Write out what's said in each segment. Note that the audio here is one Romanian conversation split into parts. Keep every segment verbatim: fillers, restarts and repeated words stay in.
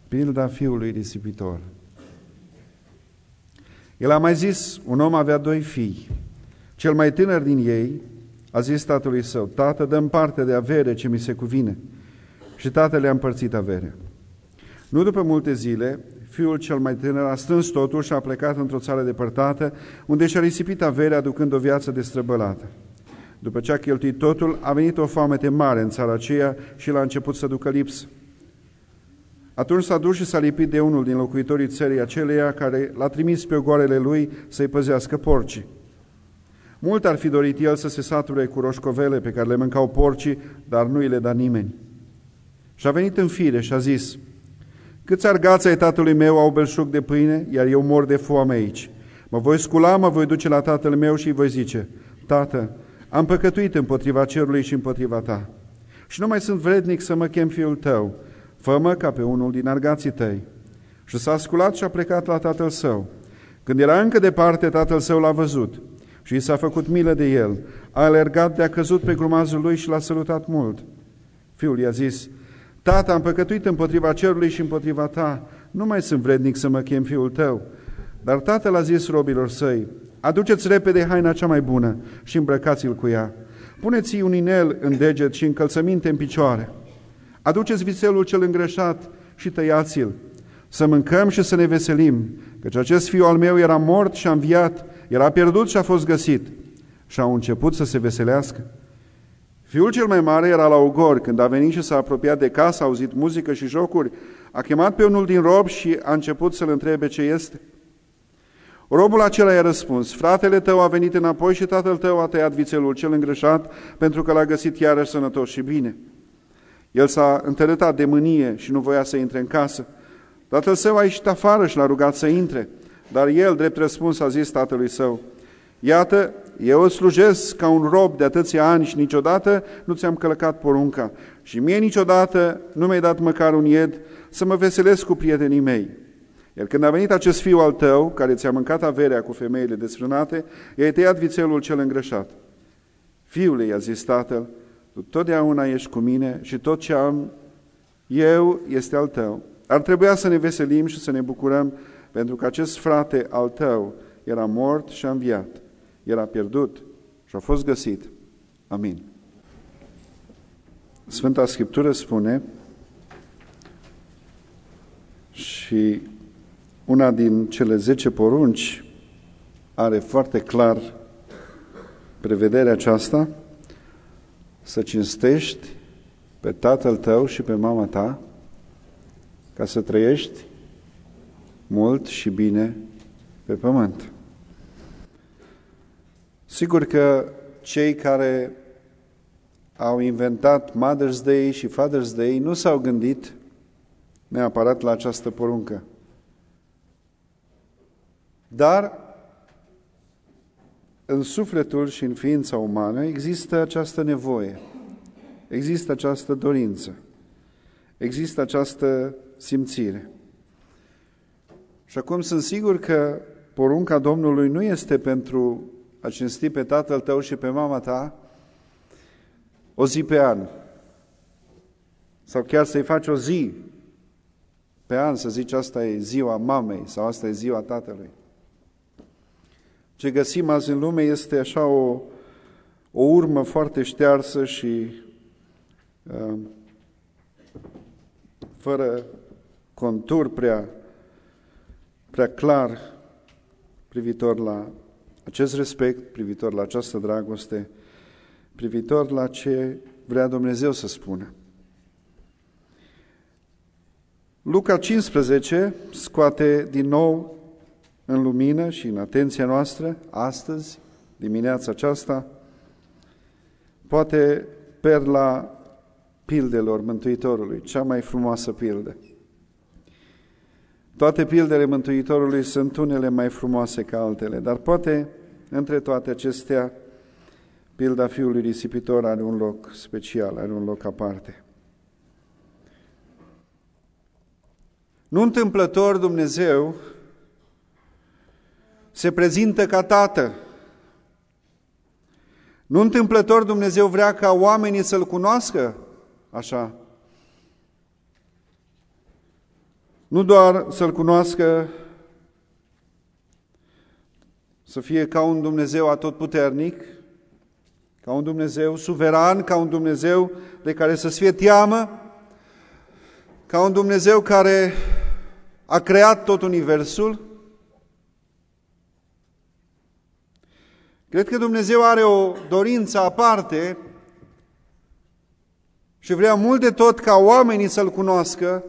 Pilda fiului risipitor. El a mai zis, un om avea doi fii. Cel mai tânăr din ei a zis tatălui său, tată, dă-mi parte de avere ce mi se cuvine. Și tatăl le-a împărțit averea. Nu după multe zile, fiul cel mai tânăr a strâns totul și a plecat într-o țară depărtată, unde și-a risipit averea, aducând o viață destrăbălată. După ce a cheltuit totul, a venit o foamete mare în țara aceea și l-a început să ducă lipsă. Atunci s-a dus și s-a lipit de unul din locuitorii țării aceleia, care l-a trimis pe ogoarele lui să-i păzească porcii. Mult ar fi dorit el să se sature cu roșcovele pe care le mâncau porcii, dar nu îi le da nimeni. Și a venit în fire și a zis, câți argați ai tatălui meu au belșug de pâine, iar eu mor de foame aici. Mă voi scula, mă voi duce la tatăl meu și îi voi zice, tată, am păcătuit împotriva cerului și împotriva ta. Și nu mai sunt vrednic să mă chem fiul tău, fă-mă ca pe unul din argații tăi. Și s-a sculat și a plecat la tatăl său. Când era încă departe, tatăl său l-a văzut și i s-a făcut milă de el. A alergat de a căzut pe grumazul lui și l-a salutat mult. Fiul i-a zis, tată, am păcătuit împotriva cerului și împotriva ta, nu mai sunt vrednic să mă chem fiul tău. Dar tatăl a zis robilor săi, aduceți repede haina cea mai bună și îmbrăcați-l cu ea. Puneți-i un inel în deget și încălțăminte în picioare. Aduceți vițelul cel îngrășat și tăiați-l, să mâncăm și să ne veselim, căci acest fiu al meu era mort și a înviat, era pierdut și a fost găsit. Și au început să se veselească. Fiul cel mai mare era la ogor. Când a venit și s-a apropiat de casă, a auzit muzică și jocuri, a chemat pe unul din robi și a început să-l întrebe ce este. Robul acela i-a răspuns, fratele tău a venit înapoi și tatăl tău a tăiat vițelul cel îngrășat, pentru că l-a găsit iarăși sănătos și bine. El s-a întărâtat de mânie și nu voia să intre în casă. Tatăl său a ieșit afară și l-a rugat să intre, dar el, drept răspuns, a zis tatălui său, iată, eu îți slujesc ca un rob de atâția ani și niciodată nu ți-am călcat porunca și mie niciodată nu mi-ai dat măcar un ied să mă veselesc cu prietenii mei. Iar când a venit acest fiu al tău, care ți-a mâncat averea cu femeile desfrânate, i-ai tăiat vițelul cel îngrășat. Fiule, i-a zis tatăl, tu totdeauna ești cu mine și tot ce am eu este al tău. Ar trebui să ne veselim și să ne bucurăm, pentru că acest frate al tău era mort și a înviat, era pierdut și a fost găsit. Amin. Sfânta Scriptură spune, și una din cele zece porunci are foarte clar prevederea aceasta, să cinstești pe tatăl tău și pe mama ta, ca să trăiești mult și bine pe pământ. Sigur că cei care au inventat Mother's Day și Father's Day nu s-au gândit neapărat la această poruncă. Dar în sufletul și în ființa umană există această nevoie, există această dorință, există această simțire. Și acum sunt sigur că porunca Domnului nu este pentru a cinsti pe tatăl tău și pe mama ta o zi pe an, sau chiar să-i faci o zi pe an, să zici asta e ziua mamei sau asta e ziua tatălui. Ce găsim azi în lume este așa o, o urmă foarte ștearsă și uh, fără contur prea, prea clar privitor la acest respect, privitor la această dragoste, privitor la ce vrea Dumnezeu să spună. Luca cincisprezece scoate din nou în lumină și în atenția noastră, astăzi, dimineața aceasta, poate perla pildelor Mântuitorului, cea mai frumoasă pildă. Toate pildele Mântuitorului sunt unele mai frumoase ca altele, dar poate între toate acestea, pilda fiului risipitor are un loc special, are un loc aparte. Nu întâmplător Dumnezeu se prezintă ca Tată. Nu întâmplător Dumnezeu vrea ca oamenii să-L cunoască așa. Nu doar să-L cunoască, să fie ca un Dumnezeu atotputernic, ca un Dumnezeu suveran, ca un Dumnezeu de care să-ți fie teamă, ca un Dumnezeu care a creat tot universul. Cred că Dumnezeu are o dorință aparte și vrea mult de tot ca oamenii să-L cunoască.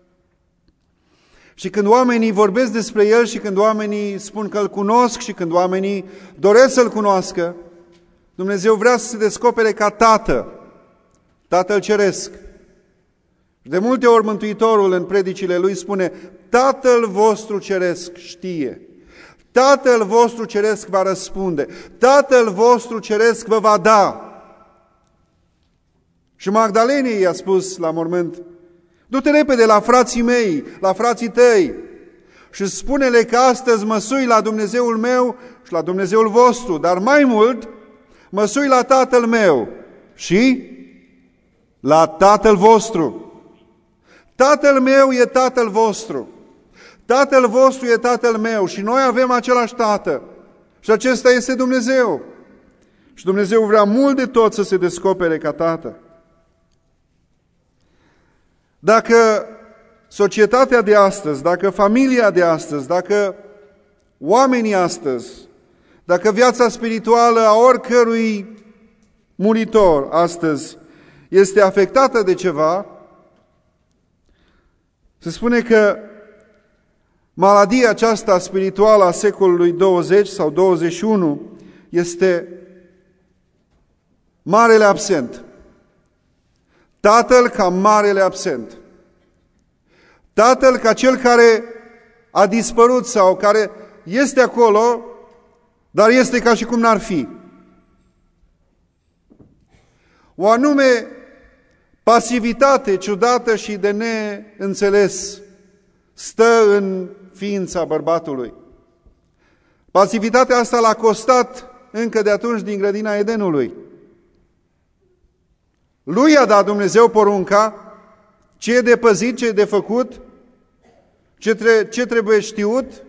Și când oamenii vorbesc despre El și când oamenii spun că Îl cunosc și când oamenii doresc să-L cunoască, Dumnezeu vrea să se descopere ca Tată, Tatăl Ceresc. De multe ori Mântuitorul în predicile Lui spune: Tatăl vostru Ceresc știe, Tatăl vostru Ceresc va răspunde, Tatăl vostru Ceresc vă va da. Și Magdalenei i-a spus la mormânt: du-te repede la frații mei, la frații tăi și spune-le că astăzi mă sui la Dumnezeul meu și la Dumnezeul vostru, dar mai mult mă sui la Tatăl meu și la Tatăl vostru. Tatăl meu e Tatăl vostru, Tatăl vostru e Tatăl meu și noi avem același Tată și acesta este Dumnezeu. Și Dumnezeu vrea mult de tot să se descopere ca Tată. Dacă societatea de astăzi, dacă familia de astăzi, dacă oamenii astăzi, dacă viața spirituală a oricărui muritor astăzi este afectată de ceva, se spune că maladia aceasta spirituală a secolului douăzeci sau douăzeci și unu este marele absent. Tatăl ca marele absent. Tatăl ca cel care a dispărut sau care este acolo, dar este ca și cum n-ar fi. O anume pasivitate ciudată și de neînțeles stă în ființa bărbatului. Pasivitatea asta l-a costat încă de atunci din grădina Edenului. Lui a dat Dumnezeu porunca ce e de păzit, ce e de făcut, ce, tre- ce trebuie știut,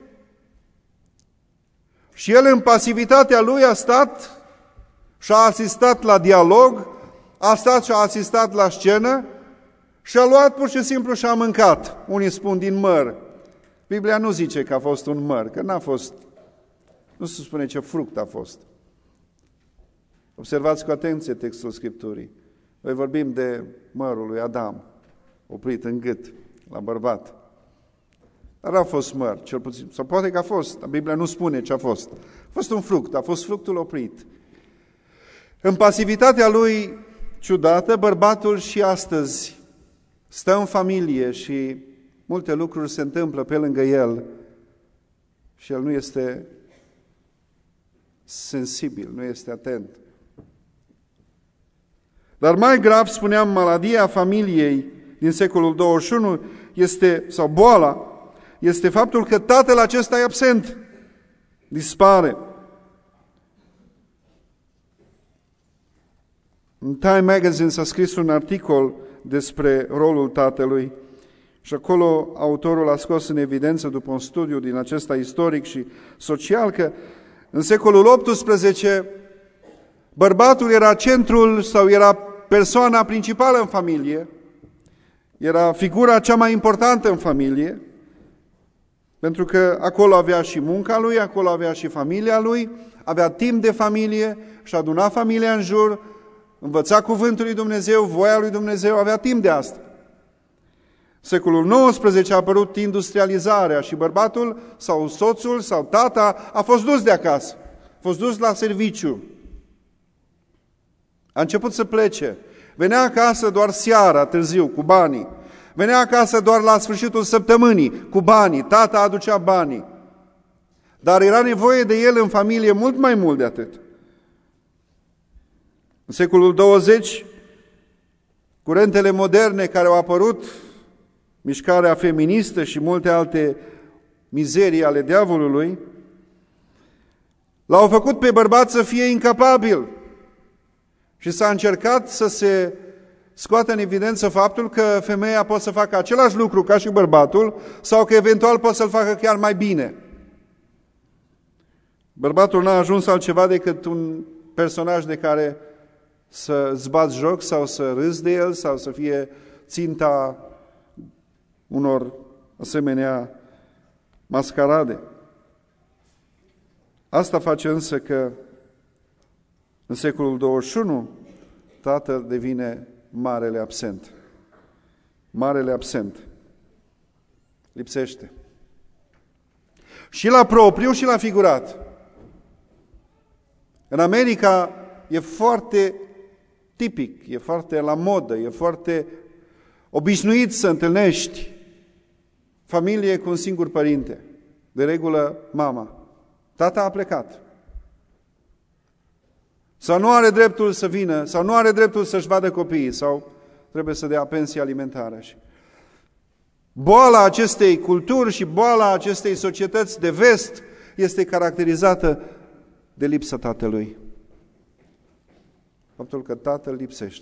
și el în pasivitatea lui a stat și a asistat la dialog, a stat și a asistat la scenă și a luat pur și simplu și a mâncat. Unii spun din măr. Biblia nu zice că a fost un măr, că n-a fost, nu se spune ce fruct a fost. Observați cu atenție textul Scripturii. Noi vorbim de mărul lui Adam, oprit în gât, la bărbat. Dar a fost măr, cel puțin, sau poate că a fost, dar Biblia nu spune ce a fost. A fost un fruct, a fost fructul oprit. În pasivitatea lui ciudată, bărbatul și astăzi stă în familie și multe lucruri se întâmplă pe lângă el și el nu este sensibil, nu este atent. Dar mai grav, spuneam, maladia familiei din secolul douăzeci și unu este, sau boala, este faptul că tatăl acesta e absent, dispare. În Time Magazine s-a scris un articol despre rolul tatălui și acolo autorul a scos în evidență, după un studiu din acesta istoric și social, că în secolul optsprezece bărbatul era centrul sau era persoana principală în familie, era figura cea mai importantă în familie, pentru că acolo avea și munca lui, acolo avea și familia lui, avea timp de familie și aduna familia în jur, învăța cuvântul lui Dumnezeu, voia lui Dumnezeu, avea timp de asta. Secolul nouăsprezece a apărut industrializarea și bărbatul sau soțul sau tata a fost dus de acasă, a fost dus la serviciu. A început să plece. Venea acasă doar seara, târziu, cu banii. Venea acasă doar la sfârșitul săptămânii, cu banii. Tata aducea banii. Dar era nevoie de el în familie mult mai mult de atât. În secolul douăzeci, curentele moderne care au apărut, mișcarea feministă și multe alte mizerii ale diavolului, l-au făcut pe bărbat să fie incapabil. Și s-a încercat să se scoate în evidență faptul că femeia poate să facă același lucru ca și bărbatul sau că eventual poate să-l facă chiar mai bine. Bărbatul n-a ajuns altceva decât un personaj de care să-ți bați joc sau să râzi de el sau să fie ținta unor asemenea mascarade. Asta face însă că în secolul douăzeci și unu tatăl devine marele absent. Marele absent. Lipsește. Și la propriu și la figurat. În America e foarte tipic, e foarte la modă, e foarte obișnuit să întâlnești familie cu un singur părinte. De regulă, mama. Tata a plecat. Sau nu are dreptul să vină, sau nu are dreptul să-și vadă copiii, sau trebuie să dea pensie alimentară. Boala acestei culturi și boala acestei societăți de vest este caracterizată de lipsa tatălui. Faptul că tatăl lipsește.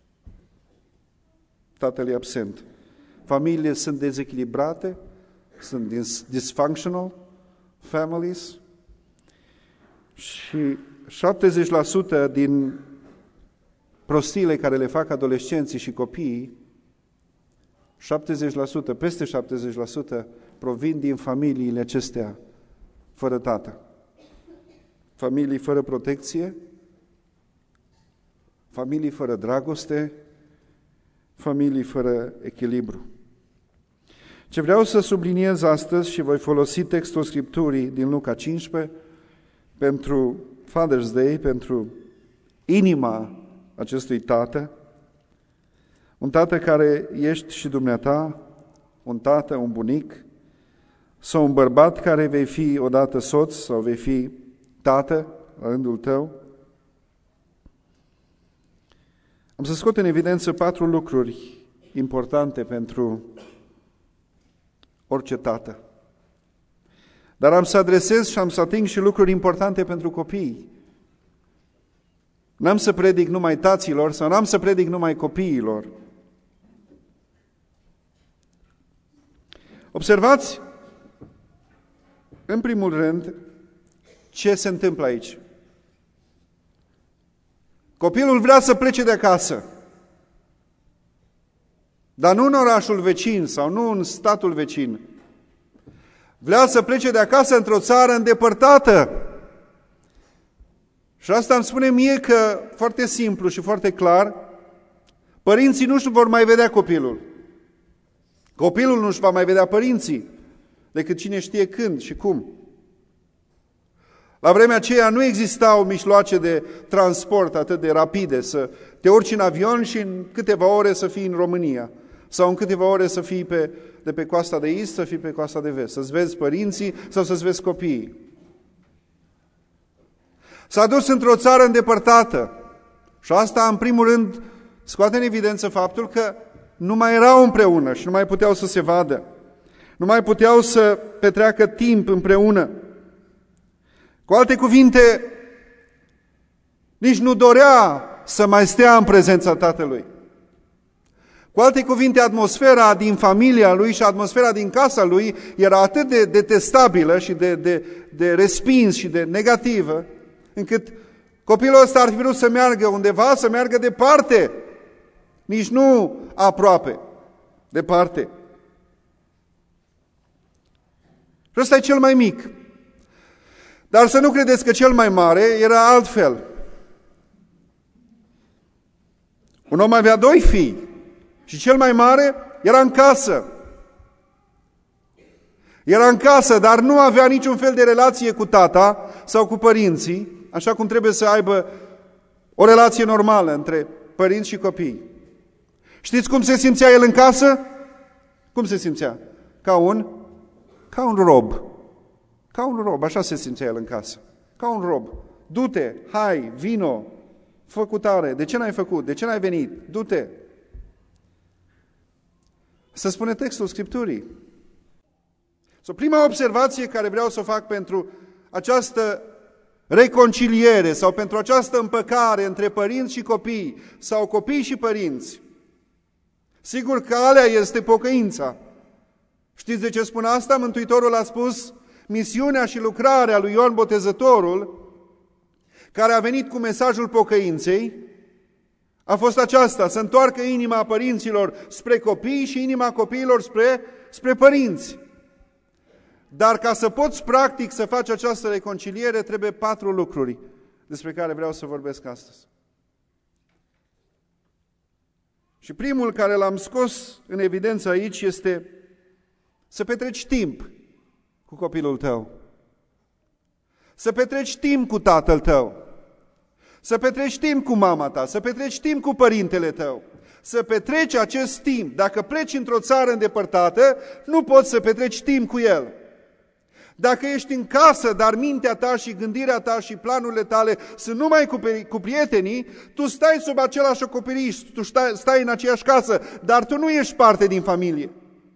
Tatăl e absent. Familiile sunt dezechilibrate, sunt dysfunctional families și șaptezeci la sută din prostiile care le fac adolescenții și copiii, șaptezeci la sută, peste șaptezeci la sută provin din familiile acestea fără tată. Familii fără protecție, familii fără dragoste, familii fără echilibru. Ce vreau să subliniez astăzi și voi folosi textul Scripturii din Luca cincisprezece pentru Father's Day, pentru inima acestui tată, un tată care ești și dumneata, un tată, un bunic, sau un bărbat care vei fi odată soț sau vei fi tată la rândul tău. Am să scot în evidență patru lucruri importante pentru orice tată. Dar am să adresez și am să ating și lucruri importante pentru copii. N-am să predic numai taților sau n-am să predic numai copiilor. Observați, în primul rând, ce se întâmplă aici. Copilul vrea să plece de acasă, dar nu în orașul vecin sau nu în statul vecin. Vrea să plece de acasă într-o țară îndepărtată. Și asta îmi spune mie că, foarte simplu și foarte clar, părinții nu-și vor mai vedea copilul. Copilul nu-și va mai vedea părinții, decât cine știe când și cum. La vremea aceea nu existau mijloace de transport atât de rapide, să te urci în avion și în câteva ore să fii în România, sau în câteva ore să fii pe, de pe coasta de est, să fii pe coasta de vest, să-ți vezi părinții sau să-ți vezi copiii. S-a dus într-o țară îndepărtată și asta, în primul rând, scoate în evidență faptul că nu mai erau împreună și nu mai puteau să se vadă. Nu mai puteau să petreacă timp împreună. Cu alte cuvinte, nici nu dorea să mai stea în prezența tatălui. Cu alte cuvinte, atmosfera din familia lui și atmosfera din casa lui era atât de detestabilă și de, de, de respins și de negativă, încât copilul ăsta ar fi vrut să meargă undeva, să meargă departe, nici nu aproape, departe. Și ăsta e cel mai mic. Dar să nu credeți că cel mai mare era altfel. Un om avea doi fii și cel mai mare era în casă. Era în casă, dar nu avea niciun fel de relație cu tata sau cu părinții, așa cum trebuie să aibă o relație normală între părinți și copii. Știți cum se simțea el în casă? Cum se simțea? Ca un, ca un rob. Ca un rob, așa se simțea el în casă. Ca un rob. Du-te, hai, vino, fă cu tare. De ce n-ai făcut? De ce n-ai venit? Du-te. Să spune textul Scripturii. So, prima observație care vreau să o fac pentru această reconciliere sau pentru această împăcare între părinți și copii sau copii și părinți Sigur că alea este pocăința. Știți de ce spun asta? Mântuitorul a spus, misiunea și lucrarea lui Ioan Botezătorul, care a venit cu mesajul pocăinței, a fost aceasta, să întoarcă inima părinților spre copii și inima copiilor spre, spre părinți. Dar ca să poți practic să faci această reconciliere, trebuie patru lucruri despre care vreau să vorbesc astăzi. Și primul care l-am scos în evidență aici este să petreci timp cu copilul tău. Să petreci timp cu tatăl tău. Să petreci timp cu mama ta, să petreci timp cu părintele tău. Să petreci acest timp. Dacă pleci într-o țară îndepărtată, nu poți să petreci timp cu el. Dacă ești în casă, dar mintea ta și gândirea ta și planurile tale sunt numai cu, cu prietenii, tu stai sub același acoperiș, tu stai, stai în aceeași casă, dar tu nu ești parte din familie.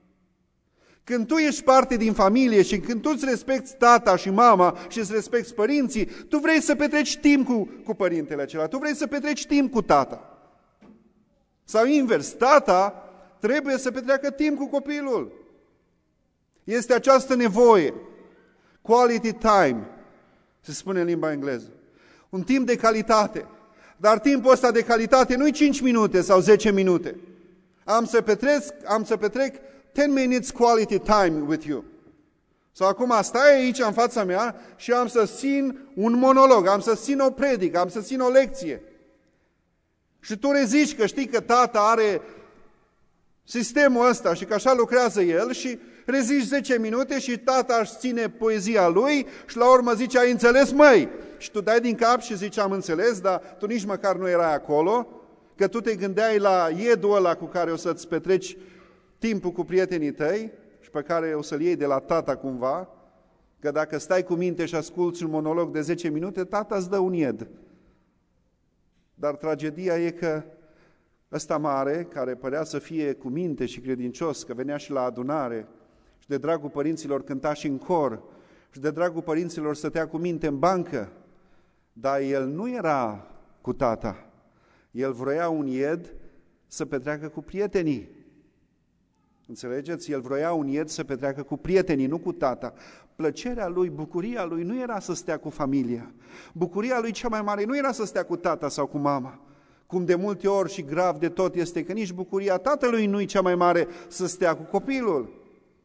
Când tu ești parte din familie și când tu îți respecti tata și mama și îți respecti părinții, tu vrei să petreci timp cu, cu părintele acela, tu vrei să petreci timp cu tata. Sau invers, tata trebuie să petreacă timp cu copilul. Este această nevoie. Quality time, se spune în limba engleză. Un timp de calitate. Dar timpul ăsta de calitate nu-i cinci minute sau zece minute. Am să petrec, am să petrec ten minutes quality time with you. Sau acum stai aici în fața mea și am să țin un monolog, am să țin o predică, am să țin o lecție. Și tu rezici că știi că tata are sistemul ăsta și că așa lucrează el și rezici zece minute și tata își ține poezia lui și la urmă zice, ai înțeles, măi? Și tu dai din cap și zici, am înțeles, dar tu nici măcar nu erai acolo, că tu te gândeai la iedul ăla cu care o să-ți petreci timpul cu prietenii tăi și pe care o să-l iei de la tata cumva, că dacă stai cu minte și asculți un monolog de zece minute, tata îți dă un ied. Dar tragedia e că ăsta mare, care părea să fie cu minte și credincios, că venea și la adunare și de dragul părinților cânta și în cor și de dragul părinților stătea cu minte în bancă, dar el nu era cu tata. El vroia un ied să petreacă cu prietenii. Înțelegeți? El vroia un ied să petreacă cu prietenii, nu cu tata. Plăcerea lui, bucuria lui nu era să stea cu familia. Bucuria lui cea mai mare nu era să stea cu tata sau cu mama. Cum de multe ori și grav de tot este că nici bucuria tatălui nu e cea mai mare să stea cu copilul.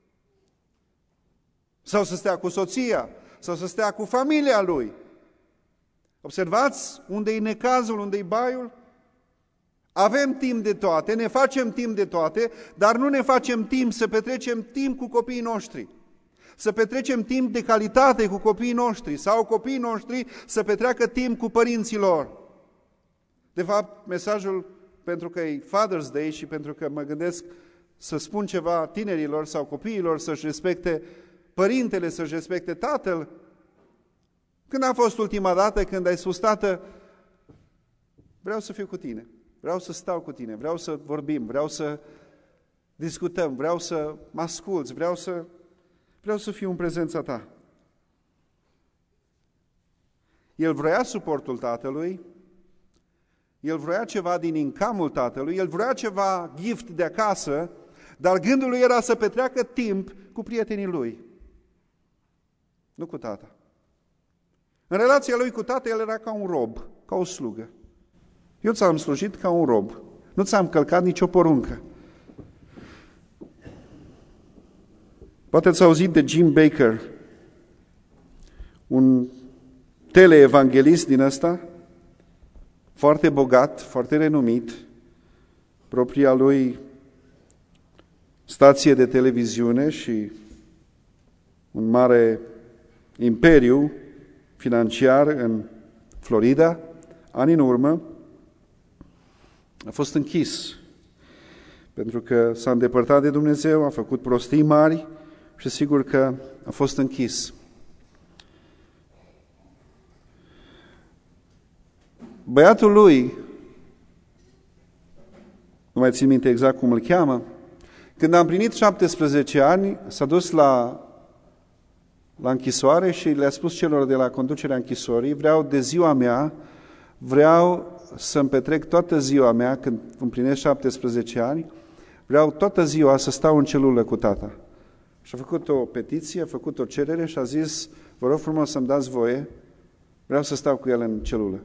Sau să stea cu soția, sau să stea cu familia lui. Observați unde e necazul, unde e baiul? Avem timp de toate, ne facem timp de toate, dar nu ne facem timp să petrecem timp cu copiii noștri. Să petrecem timp de calitate cu copiii noștri sau copiii noștri să petreacă timp cu părinții lor. De fapt, mesajul, pentru că e Father's Day și pentru că mă gândesc să spun ceva tinerilor sau copiilor să-și respecte părintele, să-și respecte tatăl, când a fost ultima dată când ai spus, tată, vreau să fiu cu tine, vreau să stau cu tine, vreau să vorbim, vreau să discutăm, vreau să mă asculți, vreau să, vreau să fiu în prezența ta. El vrea suportul tatălui, el vrea ceva din incamul tatălui, el vrea ceva gift de acasă, dar gândul lui era să petreacă timp cu prietenii lui, nu cu tata. În relația lui cu tata, el era ca un rob, ca o slugă. Eu ți-am slujit ca un rob, nu ți-am călcat nicio poruncă. Poate ați auzit de Jim Baker, un teleevanghelist din ăsta, foarte bogat, foarte renumit, propria lui stație de televiziune și un mare imperiu financiar în Florida, ani în urmă, a fost închis pentru că s-a îndepărtat de Dumnezeu, a făcut prostii mari și sigur că a fost închis. Băiatul lui, nu mai țin minte exact cum îl cheamă, când a împlinit șaptesprezece ani, s-a dus la, la închisoare și le-a spus celor de la conducerea închisorii, vreau de ziua mea, vreau să-mi petrec toată ziua mea, când împlinesc șaptesprezece ani, Vreau toată ziua să stau în celulă cu tata. Și a făcut o petiție, a făcut o cerere și a zis, vă rog frumos să-mi dați voie, vreau să stau cu el în celulă.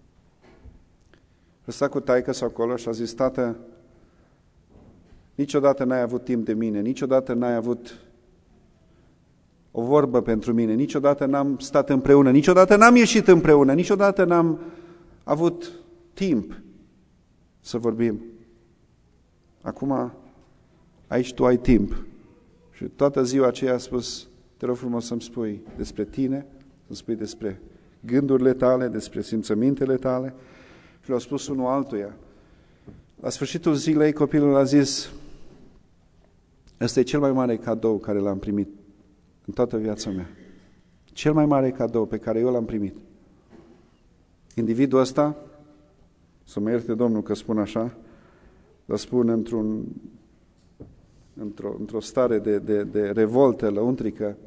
A stat cu taică-s acolo și a zis, tată, niciodată n-ai avut timp de mine, niciodată n-ai avut o vorbă pentru mine, niciodată n-am stat împreună, niciodată n-am ieșit împreună, niciodată n-am avut timp să vorbim. Acum, aici tu ai timp. Și toată ziua aceea a spus, te rog frumos să-mi spui despre tine, să-mi spui despre gândurile tale, despre simțămintele tale. Și le-au spus unul altuia. La sfârșitul zilei copilul a zis, ăsta e cel mai mare cadou care l-am primit în toată viața mea. Cel mai mare cadou pe care eu l-am primit. Individul ăsta, să mă ierte Domnul că spun așa, dar spun într-un, într-o, într-o stare de, de, de revoltă lăuntrică,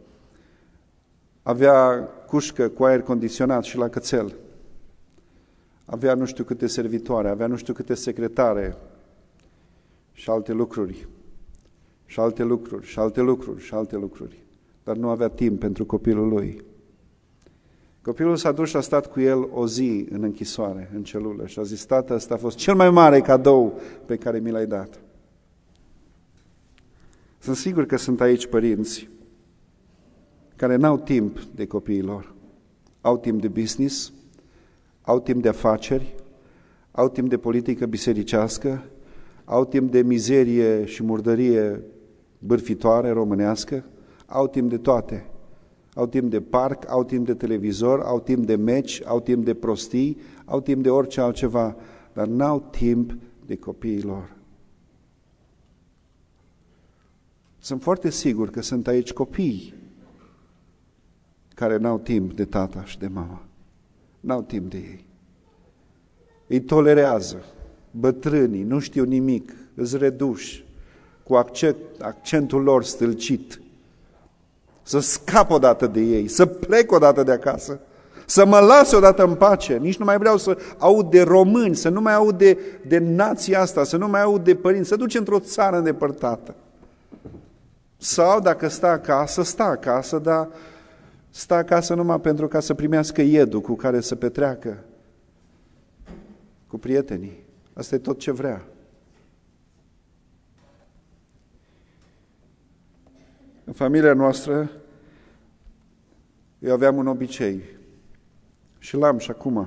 avea cușcă cu aer condiționat și la cățel. Avea nu știu câte servitoare, avea nu știu câte secretare și alte lucruri, și alte lucruri, și alte lucruri, și alte lucruri. Dar nu avea timp pentru copilul lui. Copilul s-a dus și a stat cu el o zi în închisoare, în celulă, și a zis, tată, ăsta a fost cel mai mare cadou pe care mi l-ai dat. Sunt sigur că sunt aici părinți care n-au timp de copiii lor. Au timp de business, au timp de afaceri, au timp de politică bisericească, au timp de mizerie și murdărie bârfitoare românească, au timp de toate. Au timp de parc, au timp de televizor, au timp de meci, au timp de prostii, au timp de orice altceva, dar n-au timp de copiii lor. Sunt foarte sigur că sunt aici copii care n-au timp de tata și de mama. N-au timp de ei. Îi tolerează. Bătrânii, nu știu nimic, îți reduși, cu accent, accentul lor stâlcit. Să scap odată de ei, să plec odată de acasă, să mă lase odată în pace. Nici nu mai vreau să aud de români, să nu mai aud de, de nația asta, să nu mai aud de părinți, să duce într-o țară îndepărtată. Sau dacă stă acasă, stă acasă, dar stă acasă numai pentru ca să primească iedul cu care să petreacă cu prietenii. Asta e tot ce vrea. În familia noastră eu aveam un obicei și l-am și acum.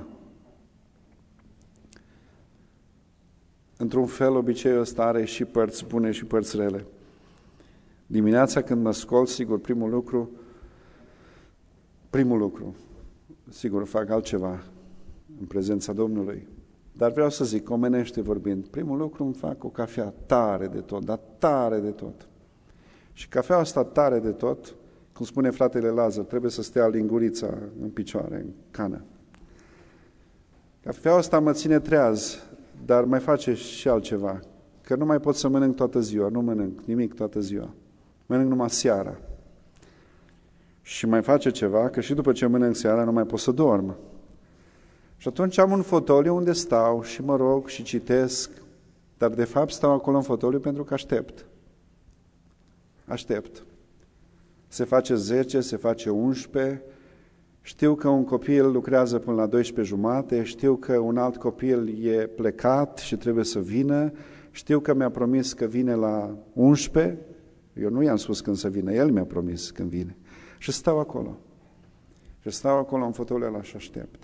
Într-un fel, obiceiul ăsta are și părți bune și părți rele. Dimineața când mă scol, sigur, primul lucru, primul lucru, sigur, fac altceva în prezența Domnului. Dar vreau să zic, omenește vorbind, primul lucru îmi fac o cafea tare de tot, dar tare de tot. Și cafeaua asta tare de tot, cum spune fratele Lazar, trebuie să stea lingurița în picioare, în cană. Cafeaua asta mă ține treaz, dar mai face și altceva, că nu mai pot să mănânc toată ziua, nu mănânc nimic toată ziua. Mănânc numai seara. Și mai face ceva, că și după ce mănânc seara nu mai pot să dorm. Și atunci am un fotoliu unde stau și mă rog și citesc, dar de fapt stau acolo în fotoliu pentru că aștept. Aștept. Se face zece, se face unsprezece, știu că un copil lucrează până la douăsprezece jumate, știu că un alt copil e plecat și trebuie să vină, știu că mi-a promis că vine la unsprezece, eu nu i-am spus când să vină, el mi-a promis când vine. Și stau acolo. Și stau acolo în fotoliul ăla și aștept.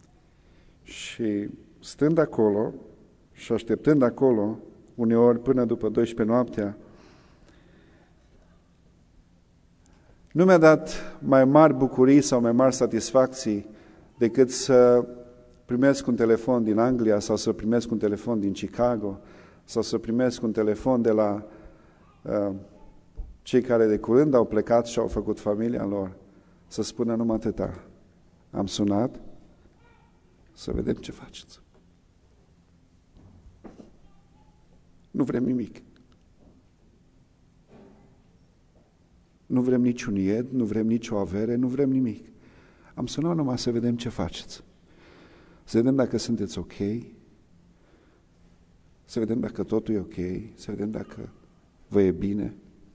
Și stând acolo și așteptând acolo, uneori până după douăsprezece noaptea, nu mi-a dat mai mari bucurii sau mai mari satisfacții decât să primesc un telefon din Anglia sau să primesc un telefon din Chicago sau să primesc un telefon de la uh, cei care de curând au plecat și au făcut familia lor, să spună numai atâta. Am sunat să vedem ce faceți. Nu vrem nimic. Nu vrem niciun ied, nu vrem nicio avere, nu vrem nimic. Am sunat numai să vedem ce faceți. Să vedem dacă sunteți ok, Să vedem dacă totul e ok, să vedem dacă vă e bine.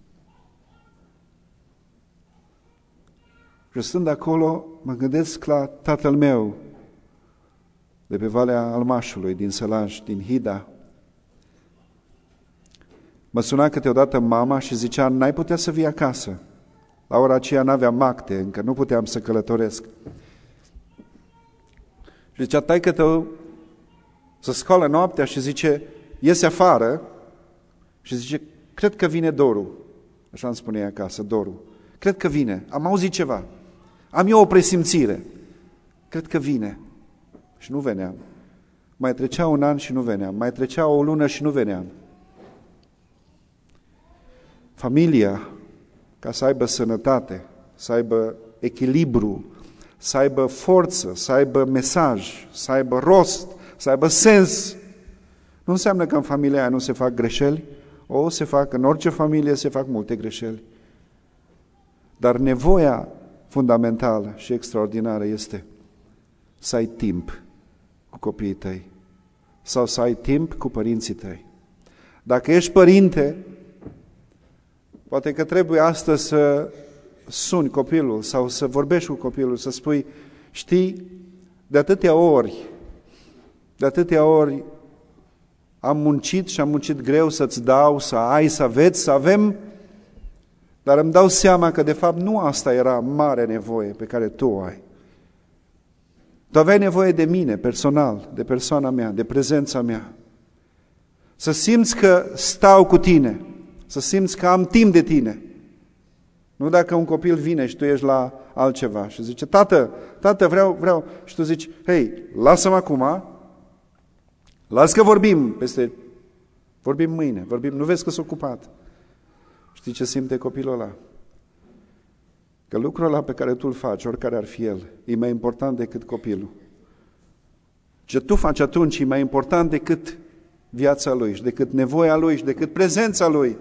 Și stând acolo, mă gândesc la tatăl meu de pe Valea Almașului, din Sălaj, din Hida. Mă suna câteodată mama și zicea, n-ai putea să vii acasă. La ora aceea n-aveam acte, încă nu puteam să călătoresc. Și zicea, taică tău să scoală noaptea și zice, iese afară și zice, cred că vine Doru. Așa îmi spune acasă, Doru. Cred că vine, am auzit ceva. Am eu o presimțire. Cred că vine. Și nu veneam. Mai trecea un an și nu veneam. Mai trecea o lună și nu veneam. Familia, ca să aibă sănătate, să aibă echilibru, să aibă forță, să aibă mesaj, să aibă rost, să aibă sens, nu înseamnă că în familia aia nu se fac greșeli. O, se fac, în orice familie se fac multe greșeli. Dar nevoia fundamentală și extraordinară este să ai timp cu copiii tăi sau să ai timp cu părinții tăi. Dacă ești părinte, poate că trebuie astăzi să suni copilul sau să vorbești cu copilul, să spui, știi, de atâtea ori, de atâtea ori am muncit și am muncit greu să-ți dau, să ai, să aveți, să avem, dar îmi dau seama că de fapt nu asta era mare nevoie pe care tu o ai. Tu aveai nevoie de mine, personal, de persoana mea, de prezența mea. Să simți că stau cu tine, să simți că am timp de tine. Nu dacă un copil vine și tu ești la altceva și zice, tată, tată, vreau, vreau, și tu zici, hei, lasă-mă acum, las că vorbim peste, vorbim mâine, vorbim, nu vezi că s-a ocupat. Știi ce simte copilul ăla? Că lucrul ăla pe care tu îl faci, oricare ar fi el, e mai important decât copilul. Ce tu faci atunci e mai important decât viața lui și decât nevoia lui și decât prezența lui.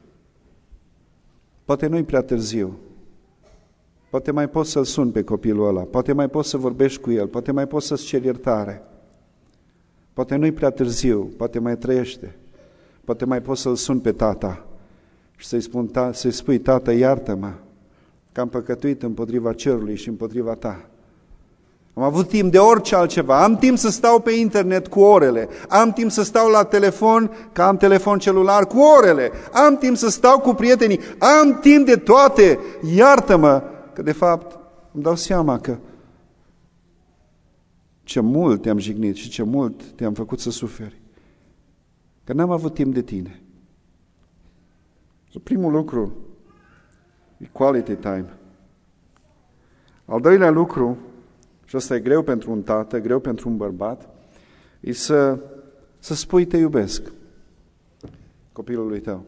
Poate nu-i prea târziu. Poate mai poți să-l suni pe copilul ăla, poate mai poți să vorbești cu el, poate mai poți să-ți ceri iertare. Poate nu-i prea târziu, poate mai trăiește. Poate mai poți să-l suni pe tata și să-i, spun, să-i spui, tată, iartă-mă, că am păcătuit împotriva cerului și împotriva ta. Am avut timp de orice altceva, am timp să stau pe internet cu orele, am timp să stau la telefon, că am telefon celular cu orele, am timp să stau cu prietenii, am timp de toate, iartă-mă, că de fapt îmi dau seama că ce mult te-am jignit și ce mult te-am făcut să suferi, că n-am avut timp de tine. Primul lucru e quality time. Al doilea lucru, și asta e greu pentru un tată, greu pentru un bărbat, e să, să spui te iubesc copilului tău.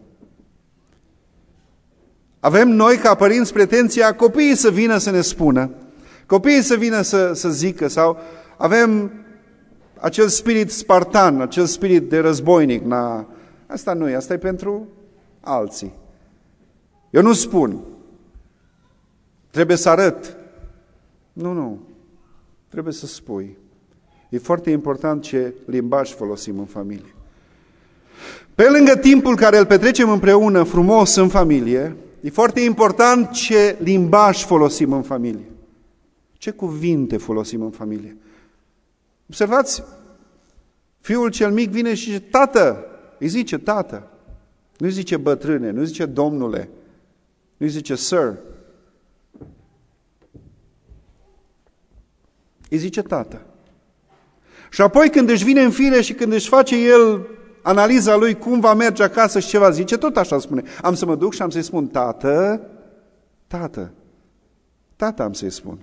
Avem noi ca părinți pretenția copiii să vină să ne spună, copiii să vină să, să zică, sau avem acel spirit spartan, acel spirit de războinic. Na, asta nu e, asta e pentru alții. Eu nu spun, trebuie să arăt. Nu, nu. Trebuie să spui. E foarte important ce limbaj folosim în familie. Pe lângă timpul care îl petrecem împreună frumos în familie, e foarte important ce limbaj folosim în familie. Ce cuvinte folosim în familie. Observați, fiul cel mic vine și zice, tată, îi zice tată. Nu-i zice bătrâne, nu-i zice domnule, nu-i zice sir. Îi zice tată. Și apoi când își vine în fire și când își face el analiza lui cum va merge acasă și ce va zice, tot așa spune. Am să mă duc și am să-i spun, tată, tată, tată am să-i spun.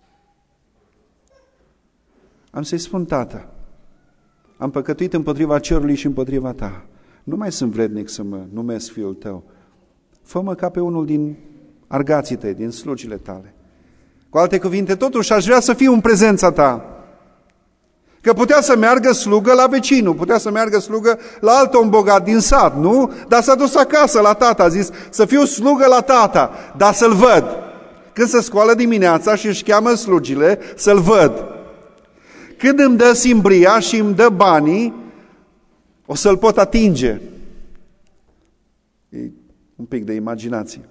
Am să-i spun, tată, am păcătuit împotriva cerului și împotriva ta. Nu mai sunt vrednic să mă numesc fiul tău. Fă-mă ca pe unul din argații tăi, din slugile tale. Cu alte cuvinte, totuși aș vrea să fiu în prezența ta. Că putea să meargă slugă la vecinul, putea să meargă slugă la alt om bogat din sat, nu? Dar s-a dus acasă la tata, a zis să fiu slugă la tata, dar să-l văd. Când se scoală dimineața și își cheamă slugile, să-l văd. Când îmi dă simbria și îmi dă banii, o să-l pot atinge. E un pic de imaginație.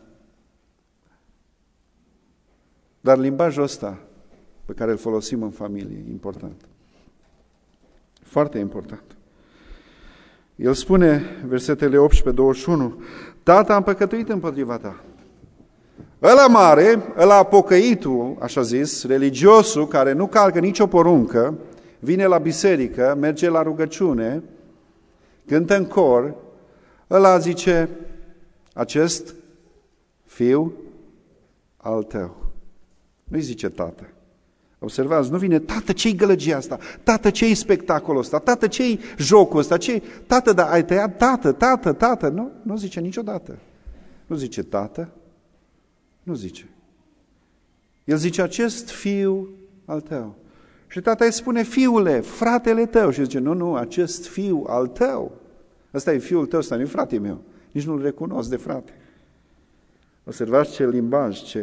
Dar limbajul ăsta pe care îl folosim în familie e important. Foarte important. El spune, versetele optsprezece douăzeci și unu, tata, am păcătuit împotriva ta. Ăla mare, ăla pocăitul, așa zis, religiosul, care nu calcă nicio poruncă, vine la biserică, merge la rugăciune, cântă în cor, ăla zice, acest fiu al tău. Nu-i zice tată. Observați, nu vine, tată, ce-i gălăgia asta? Tată, ce-i spectacolul ăsta? Tată, ce-i jocul ăsta? Ce tată, dar ai tăiat? Tată, tată, tată. Nu, nu zice niciodată. Nu zice tată. Nu zice. El zice, acest fiu al tău. Și tata îi spune, fiule, fratele tău. Și zice, nu, nu, acest fiu al tău. Ăsta e fiul tău, ăsta nu e frate meu. Nici nu-l recunosc de frate. Observați ce limbaj, ce...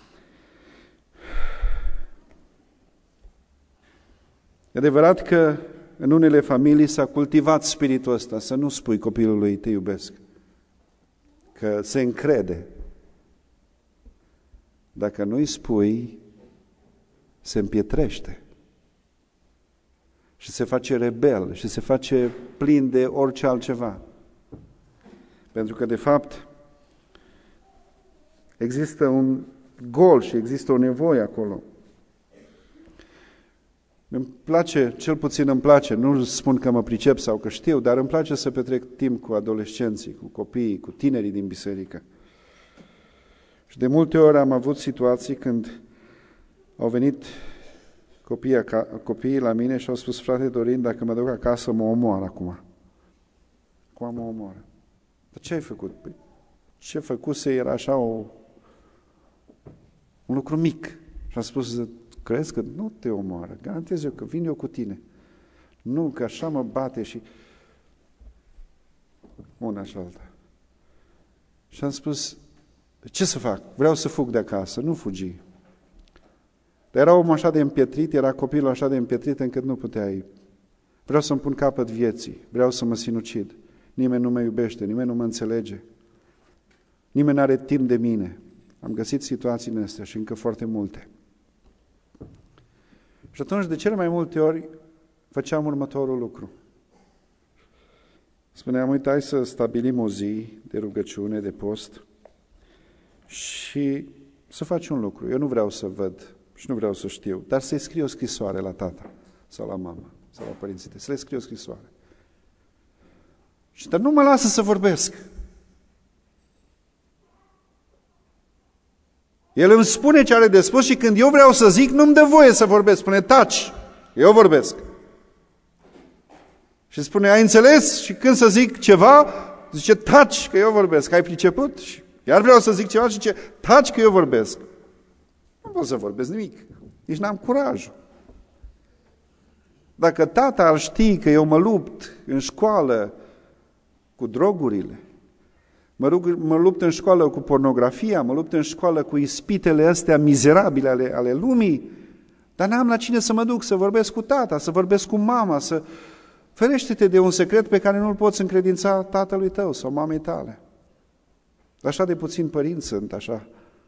E adevărat că în unele familii s-a cultivat spiritul ăsta, să nu spui copilului, te iubesc, că se încrede. Dacă nu îi spui, se împietrește și se face rebel și se face plin de orice altceva. Pentru că, de fapt, există un gol și există o nevoie acolo. Îmi place, cel puțin îmi place, nu spun că mă pricep sau că știu, dar îmi place să petrec timp cu adolescenții, cu copiii, cu tinerii din biserică. Și de multe ori am avut situații când au venit copiii, copiii la mine și au spus, frate Dorin, dacă mă duc acasă, mă omoară acum. Acum mă omoară. Dar ce ai făcut? Păi, ce făcuse era așa o, un lucru mic. Și am spus, crezi că nu te omoară? Garantez eu că vin eu cu tine. Nu, că așa mă bate și una și alta. Și am spus, ce să fac? Vreau să fug de acasă. Nu fugi. Dar era omul așa de împietrit, era copilul așa de împietrit încât nu puteai. Vreau să-mi pun capăt vieții. Vreau să mă sinucid. Nimeni nu mă iubește, nimeni nu mă înțelege. Nimeni nu are timp de mine. Am găsit situații în astea și încă foarte multe. Și atunci, de cele mai multe ori, făceam următorul lucru. Spuneam, uite, hai să stabilim o zi de rugăciune, de post și să faci un lucru. Eu nu vreau să văd și nu vreau să știu, dar să-i scriu o scrisoare la tata sau la mama sau la părinții tăi, să le scriu o scrisoare. Și dar nu mă lasă să vorbesc. El îmi spune ce are de spus și când eu vreau să zic, nu-mi dă voie să vorbesc. Spune, taci, eu vorbesc. Și spune, ai înțeles? Și când să zic ceva, zice, taci, că eu vorbesc. Ai priceput? Și iar vreau să zic ceva și zice, taci, că eu vorbesc. Nu pot să vorbesc nimic. Nici n-am curajul. Dacă tata ar ști că eu mă lupt în școală cu drogurile, Mă, rug, mă lupt în școală cu pornografia, mă lupt în școală cu ispitele astea mizerabile ale, ale lumii, dar n-am la cine să mă duc, să vorbesc cu tata, să vorbesc cu mama, să... Ferește-te de un secret pe care nu-l poți încredința tatălui tău sau mamei tale. Așa de puțin părinți sunt, așa.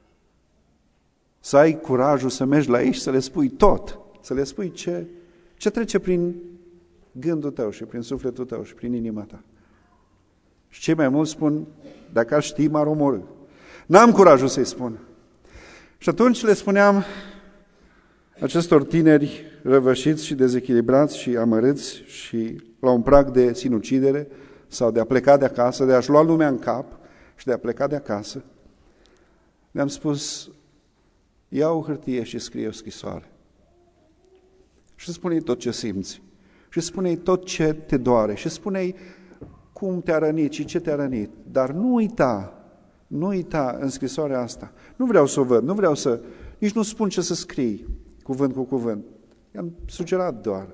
Să ai curajul să mergi la ei și să le spui tot, să le spui ce, ce trece prin gândul tău și prin sufletul tău și prin inima ta. Și cei mai mulți spun, dacă aș ști, m-ar omorî. N-am curajul să-i spun. Și atunci le spuneam acestor tineri răvășiți și dezechilibrați și amărâți și la un prag de sinucidere sau de a pleca de acasă, de a-și lua lumea în cap și de a pleca de acasă, le-am spus, ia o hârtie și scrie o scrisoare. Și spune-i tot ce simți. Și spune-i tot ce te doare. Și spune-i cum te-a rănit și ce te-a rănit. Dar nu uita, nu uita în scrisoarea asta. Nu vreau să o văd, nu vreau să... Nici nu spun ce să scrii, cuvânt cu cuvânt. I-am sugerat doar.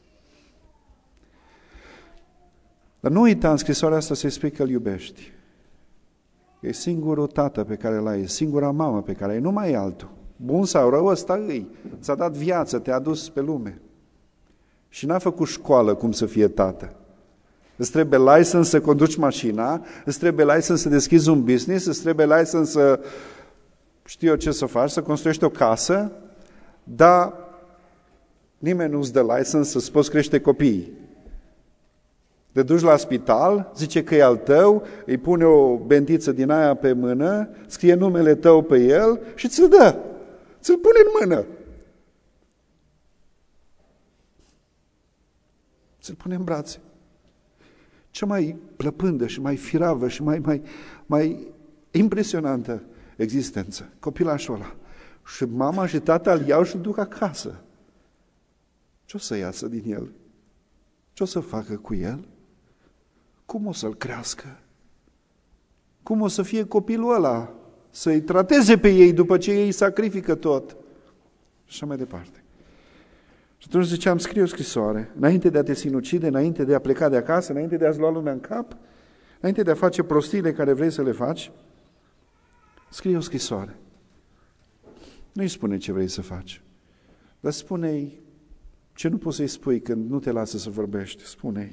Dar nu uita în scrisoarea asta să-i spui că îl iubești. E singurul tată pe care l-ai, e singura mamă pe care ai, nu mai e altul. Bun sau rău, ăsta îi. Ți-a dat viață, te-a dus pe lume. Și n-a făcut școală cum să fie tată. Îți trebuie license să conduci mașina, îți trebuie license să deschizi un business, îți trebuie license să știu eu ce să faci, să construiești o casă, dar nimeni nu-ți dă license să-ți poți crește copiii. Te duci la spital, zice că e al tău, îi pune o bentiță din aia pe mână, scrie numele tău pe el și ți-l dă. Ți-l pune în mână. Ți-l pune în brațe. Cea mai plăpândă și mai firavă și mai, mai, mai impresionantă existență. Copilașul ăla. Și mama și tata îl iau și îl duc acasă. Ce o să iasă din el? Ce o să facă cu el? Cum o să-l crească? Cum o să fie copilul ăla? Să-i trateze pe ei după ce ei sacrifică tot? Și așa mai departe. Și atunci ziceam, scrie o scrisoare, înainte de a te sinucide, înainte de a pleca de acasă, înainte de a-ți lua lumea în cap, înainte de a face prostiile care vrei să le faci, scrie o scrisoare. Nu-i spune ce vrei să faci, dar spune-i ce nu poți să-i spui când nu te lasă să vorbești, spune-i.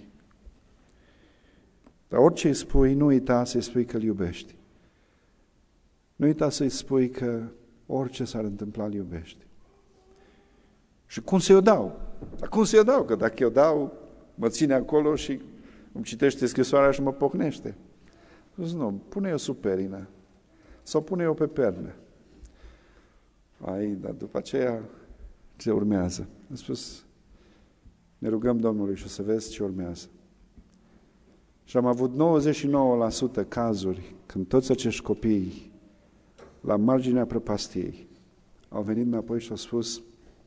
Dar orice îi spui, nu uita să-i spui că îl iubești. Nu uita să-i spui că orice s-ar întâmpla, îl iubești. Și cum să-i o dau? Dar cum să-i o dau? Că dacă eu dau, mă ține acolo și îmi citește scrisoarea și mă pocnește. Zic, nu, pune-o sub perină. Sau pune-o pe pernă. Ai, dar după aceea ce urmează? Am spus, ne rugăm Domnului și o să vezi ce urmează. Și am avut nouăzeci și nouă la sută cazuri când toți acești copii la marginea prăpastiei au venit înapoi și au spus,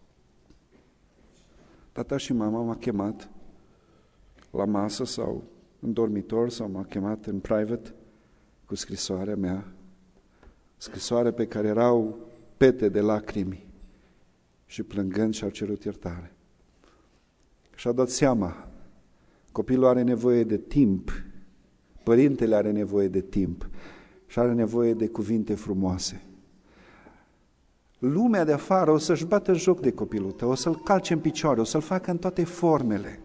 tata și mama m-a chemat la masă sau în dormitor sau m-a chemat în private cu scrisoarea mea, scrisoare pe care erau pete de lacrimi și plângând și-au cerut iertare. Și-au dat seama, copilul are nevoie de timp, părintele are nevoie de timp și are nevoie de cuvinte frumoase. Lumea de afară o să-și bată joc de copilul tău, o să-l calce în picioare, o să-l facă în toate formele.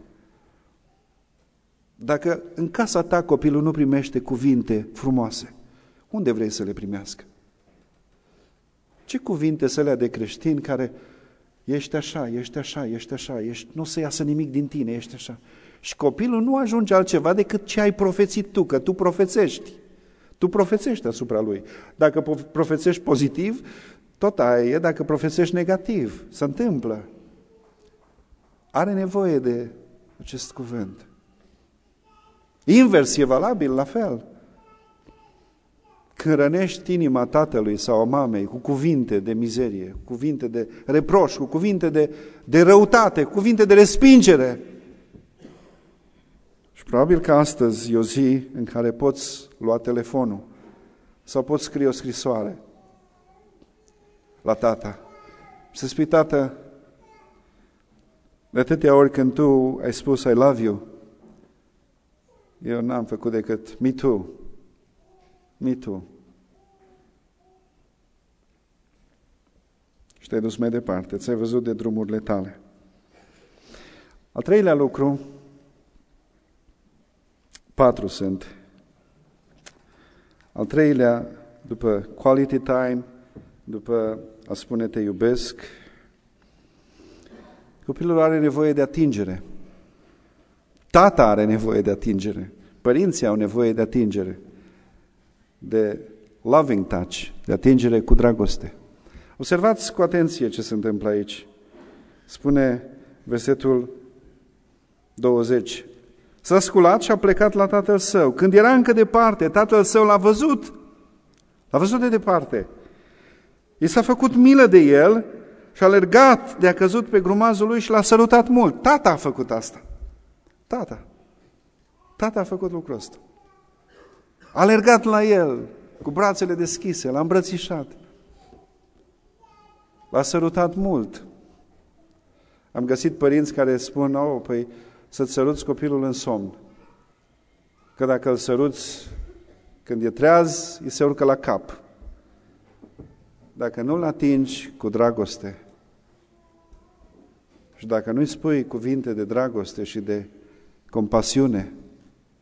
Dacă în casa ta copilul nu primește cuvinte frumoase, unde vrei să le primească? Ce cuvinte să le de creștini care ești așa, ești așa, ești așa, ești, nu o să iasă nimic din tine, ești așa. Și copilul nu ajunge altceva decât ce ai profețit tu, că tu profețești. Tu profețești asupra lui. Dacă profețești pozitiv, tot aia e, dacă profețești negativ, se întâmplă. Are nevoie de acest cuvânt. Invers e valabil, la fel. Când rănești inima tatălui sau a mamei cu cuvinte de mizerie, cu cuvinte de reproș, cu cuvinte de, de răutate, cu cuvinte de respingere. Și probabil că astăzi e o zi în care poți lua telefonul sau poți scrie o scrisoare la tata. Și să spui, tată, de atâtea ori când tu ai spus I love you, eu n-am făcut decât me too, me too. Și te-ai dus mai departe, ți-ai văzut de drumurile tale. Al treilea lucru, patru sunt. Al treilea, după quality time, după a spune te iubesc, copilul are nevoie de atingere. Tata are nevoie de atingere. Părinții au nevoie de atingere. De loving touch, de atingere cu dragoste. Observați cu atenție ce se întâmplă aici. Spune versetul douăzeci. S-a sculat și a plecat la tatăl său. Când era încă departe, tatăl său l-a văzut. L-a văzut de departe. I s-a făcut milă de el și a alergat de a căzut pe grumazul lui și l-a sărutat mult. Tata a făcut asta. Tata. Tata a făcut lucrul ăsta. A alergat la el cu brațele deschise, l-a îmbrățișat. L-a sărutat mult. Am găsit părinți care spun, oh, păi să-ți săruți copilul în somn. Că dacă îl săruți când e treaz, îi se urcă la cap. Dacă nu-l atingi cu dragoste și dacă nu-i spui cuvinte de dragoste și de compasiune,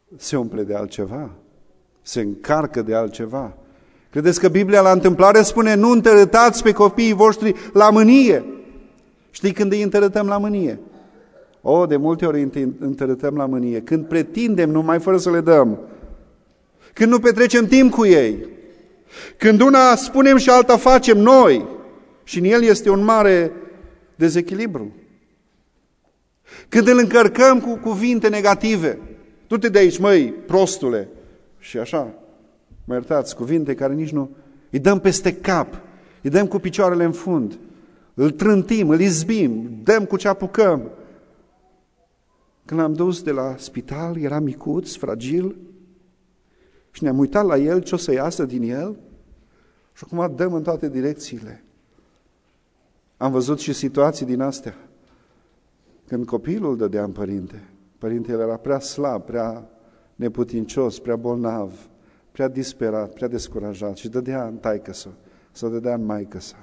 se umple de altceva, se încarcă de altceva. Credeți că Biblia la întâmplare spune nu întărâtați pe copiii voștri la mânie? Știi când îi întărâtăm la mânie? O, de multe ori îi întărâtăm la mânie. Când pretindem numai fără să le dăm. Când nu petrecem timp cu ei. Când una spunem și alta facem noi. Și în el este un mare dezechilibru. Când îl încărcăm cu cuvinte negative. Du-te de aici, măi, prostule. Și așa, mă iertați, cuvinte care nici nu... Îi dăm peste cap. Îi dăm cu picioarele în fund. Îl trântim, îl izbim, dăm cu ce apucăm. Când l-am dus de la spital, era micuț, fragil, și ne-am uitat la el, ce o să iasă din el, și acum dăm în toate direcțiile. Am văzut și situații din astea. Când copilul dădea în părinte, părintele era prea slab, prea neputincios, prea bolnav, prea disperat, prea descurajat și dădea în taică-sa, sau dădea în maică-sa.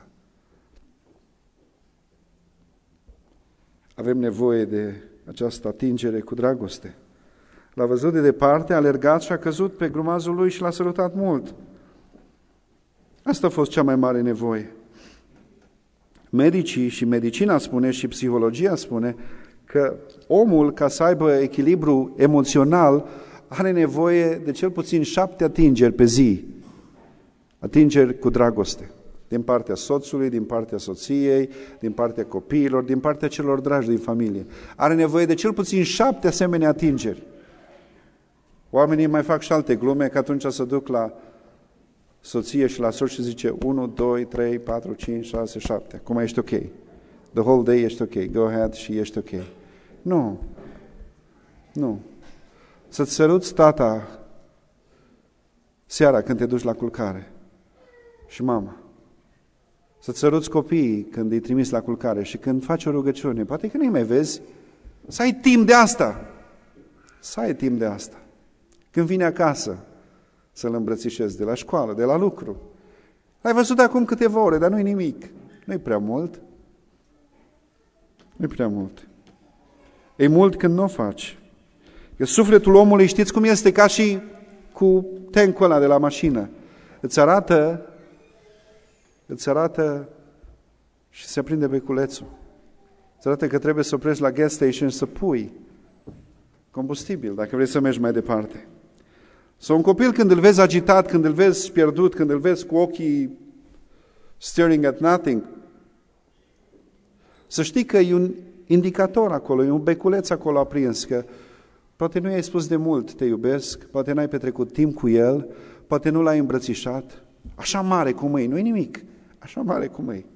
Avem nevoie de această atingere cu dragoste. L-a văzut de departe, a alergat și a căzut pe grumazul lui și l-a sărutat mult. Asta a fost cea mai mare nevoie. Medicii și medicina spune și psihologia spune că omul, ca să aibă echilibru emoțional, are nevoie de cel puțin șapte atingeri pe zi. Atingeri cu dragoste. Din partea soțului, din partea soției, din partea copiilor, din partea celor dragi din familie. Are nevoie de cel puțin șapte asemenea atingeri. Oamenii mai fac și alte glume, că atunci se duc la soție și la soț și zice unu, doi, trei, patru, cinci, șase, șapte. Acum ești ok. The whole day ești ok. Go ahead și ești ok. Nu. Nu. Să-ți săruți tata seara când te duci la culcare și mama. Să-ți săruți copiii când îi trimiți la culcare și când faci o rugăciune. Poate că nu-i mai vezi. Să ai timp de asta. Să ai timp de asta. Când vine acasă, să-l îmbrățișezi de la școală, de la lucru. L-ai văzut acum câteva ore, dar nu-i nimic. Nu-i prea mult. Nu-i prea mult. E mult când nu o faci. Că sufletul omului, știți cum este? Ca și cu tankul ăla de la mașină. Îți arată, îți arată și se prinde beculețul. Îți arată că trebuie să oprești la gas station și să pui combustibil, dacă vrei să mergi mai departe. Sau un copil când îl vezi agitat, când îl vezi pierdut, când îl vezi cu ochii staring at nothing, să știi că e un indicator acolo, e un beculeț acolo aprins, că poate nu i-ai spus de mult te iubesc, poate n-ai petrecut timp cu el, poate nu l-ai îmbrățișat, așa mare cum e, nu-i nimic, așa mare cum e.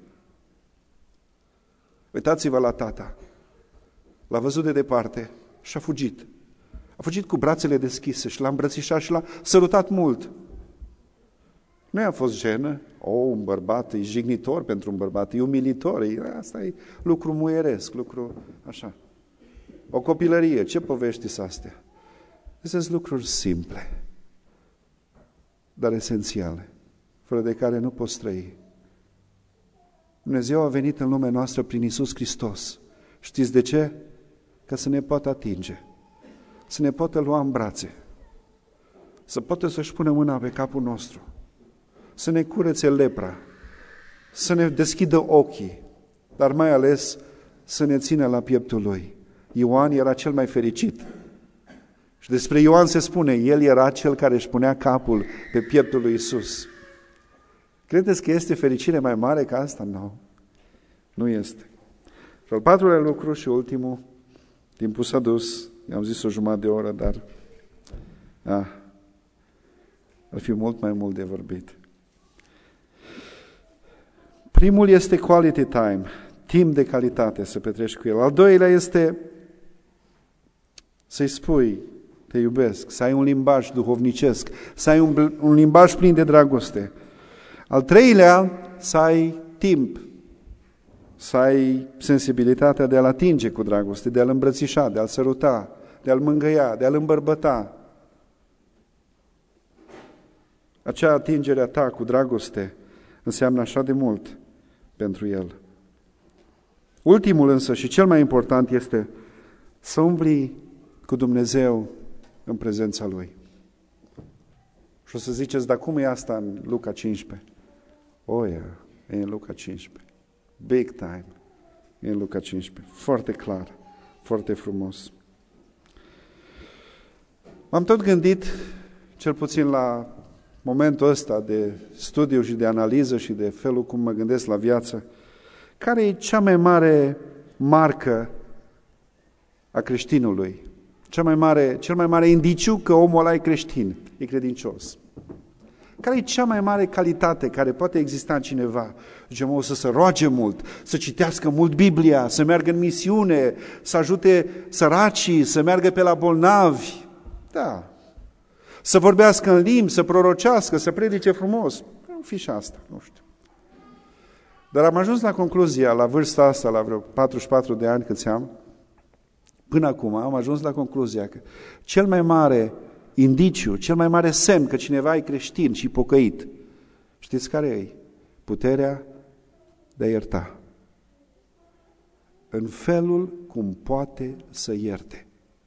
Uitați-vă la tata, l-a văzut de departe și a fugit. A fugit cu brațele deschise și l-a îmbrățișat și l-a sărutat mult. Nu i-a fost jenă. O, un bărbat e jignitor pentru un bărbat, e umilitor, e, asta e lucru muieresc, lucru așa. O copilărie, ce povești sunt astea? Sunt lucruri simple, dar esențiale, fără de care nu poți trăi. Dumnezeu a venit în lumea noastră prin Iisus Hristos. Știți de ce? Ca să ne poată atinge, să ne poată lua în brațe, să poată să-și pună mâna pe capul nostru, să ne curețe lepra, să ne deschidă ochii, dar mai ales să ne țină la pieptul Lui. Ioan era cel mai fericit. Și despre Ioan se spune, el era cel care își punea capul pe pieptul lui Iisus. Credeți că este fericire mai mare ca asta? Nu, nu este. Și al patrulea lucru și ultimul, timpul s-a dus, i-am zis o jumătate de oră, dar ah, ar fi mult mai mult de vorbit. Primul este quality time, timp de calitate să petreci cu el. Al doilea este să-i spui, te iubesc, să ai un limbaj duhovnicesc, să ai un, un limbaj plin de dragoste. Al treilea, să ai timp, să ai sensibilitatea de a-l atinge cu dragoste, de a-l îmbrățișa, de a-l săruta, de a-l mângâia, de a-l îmbărbăta. Acea atingere a ta cu dragoste înseamnă așa de mult pentru el. Ultimul însă și cel mai important este să umbli cu Dumnezeu în prezența Lui. Și o să ziceți, dar cum e asta în Luca cincisprezece? O, yeah, e în Luca cincisprezece. Big time. E în Luca cincisprezece. Foarte clar. Foarte frumos. M-am tot gândit, cel puțin la momentul ăsta de studiu și de analiză și de felul cum mă gândesc la viață, care e cea mai mare marcă a creștinului? Cea mai mare, cel mai mare indiciu că omul ăla e creștin, e credincios. Care e cea mai mare calitate care poate exista în cineva? Zicem, o să se roage mult, să citească mult Biblia, să meargă în misiune, să ajute săracii, să meargă pe la bolnavi. Da. Să vorbească în limbi, să prorocească, să predice frumos. Nu fi și asta, nu știu. Dar am ajuns la concluzia, la vârsta asta, la vreo patruzeci și patru de ani câți am, până acum am ajuns la concluzia că cel mai mare indiciu, cel mai mare semn că cineva e creștin și pocăit, știți care e? Puterea de a ierta. În felul cum poate să ierte.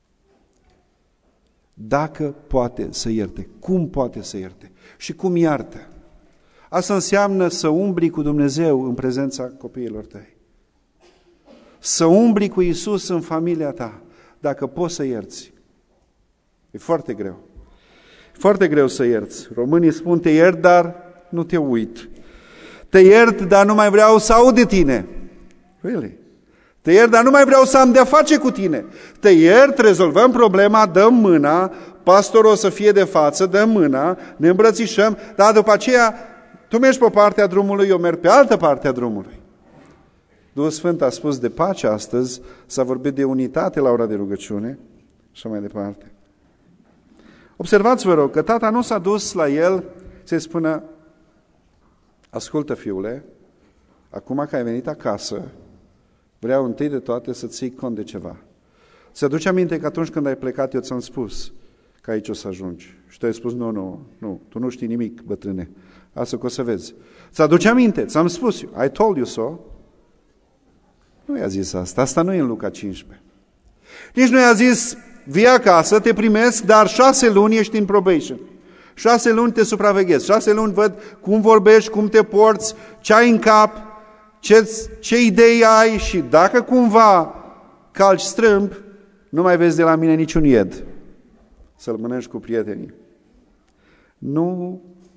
Dacă poate să ierte. Cum poate să ierte? Și cum iartă? Asta înseamnă să umbli cu Dumnezeu în prezența copiilor tăi. Să umbli cu Iisus în familia ta, dacă poți să ierți. E foarte greu. E foarte greu să ierți. Românii spun, te iert, dar nu te uit. Te iert, dar nu mai vreau să aud de tine. Really? Te iert, dar nu mai vreau să am de-a face cu tine. Te iert, rezolvăm problema, dăm mâna, pastorul o să fie de față, dăm mâna, ne îmbrățișăm, dar după aceea tu mergi pe partea drumului, eu merg pe altă parte a drumului. Duhul Sfânt a spus de pace astăzi, s-a vorbit de unitate la ora de rugăciune și mai departe. Observați, vă rog, că tata nu s-a dus la el să-i spună, ascultă, fiule, acum că ai venit acasă, vreau întâi de toate să ții cont de ceva. Să aduci aminte că atunci când ai plecat, eu ți-am spus că aici o să ajungi. Și tu ai spus, nu, nu, nu, tu nu știi nimic, bătrâne. Asta că o să vezi. Să aduci aminte, ți-am spus eu, I told you so. Nu i-a zis asta, asta nu e în Luca cincisprezece. Nici nu i-a zis, vii acasă, te primesc, dar șase luni ești în probation. Șase luni te supraveghez, șase luni văd cum vorbești, cum te porți, ce ai în cap, ce, ce idei ai și dacă cumva calci strâmb, nu mai vezi de la mine niciun ied să-l mănânci cu prietenii. Nu,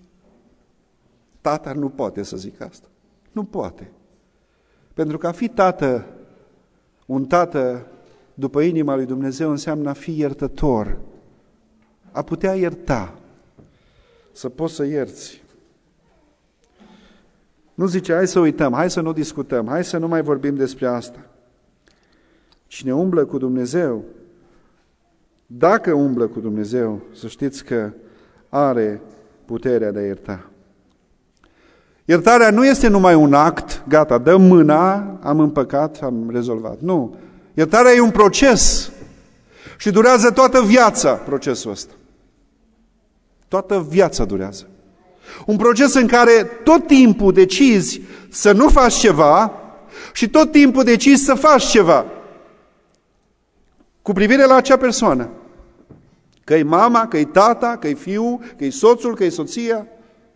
tata nu poate să zic asta. Nu poate. Pentru că a fi tată, un tată după inima lui Dumnezeu înseamnă a fi iertător, a putea ierta, să poți să ierți. Nu zice, hai să uităm, hai să nu discutăm, hai să nu mai vorbim despre asta. Cine umblă cu Dumnezeu, dacă umblă cu Dumnezeu, să știți că are puterea de a ierta. Iertarea nu este numai un act, gata, dăm mâna, am împăcat, am rezolvat. Nu. Iertarea e un proces și durează toată viața procesul ăsta. Toată viața durează. Un proces în care tot timpul decizi să nu faci ceva și tot timpul decizi să faci ceva cu privire la acea persoană. Că-i mama, că-i tata, că-i fiul, că-i soțul, că-i soția.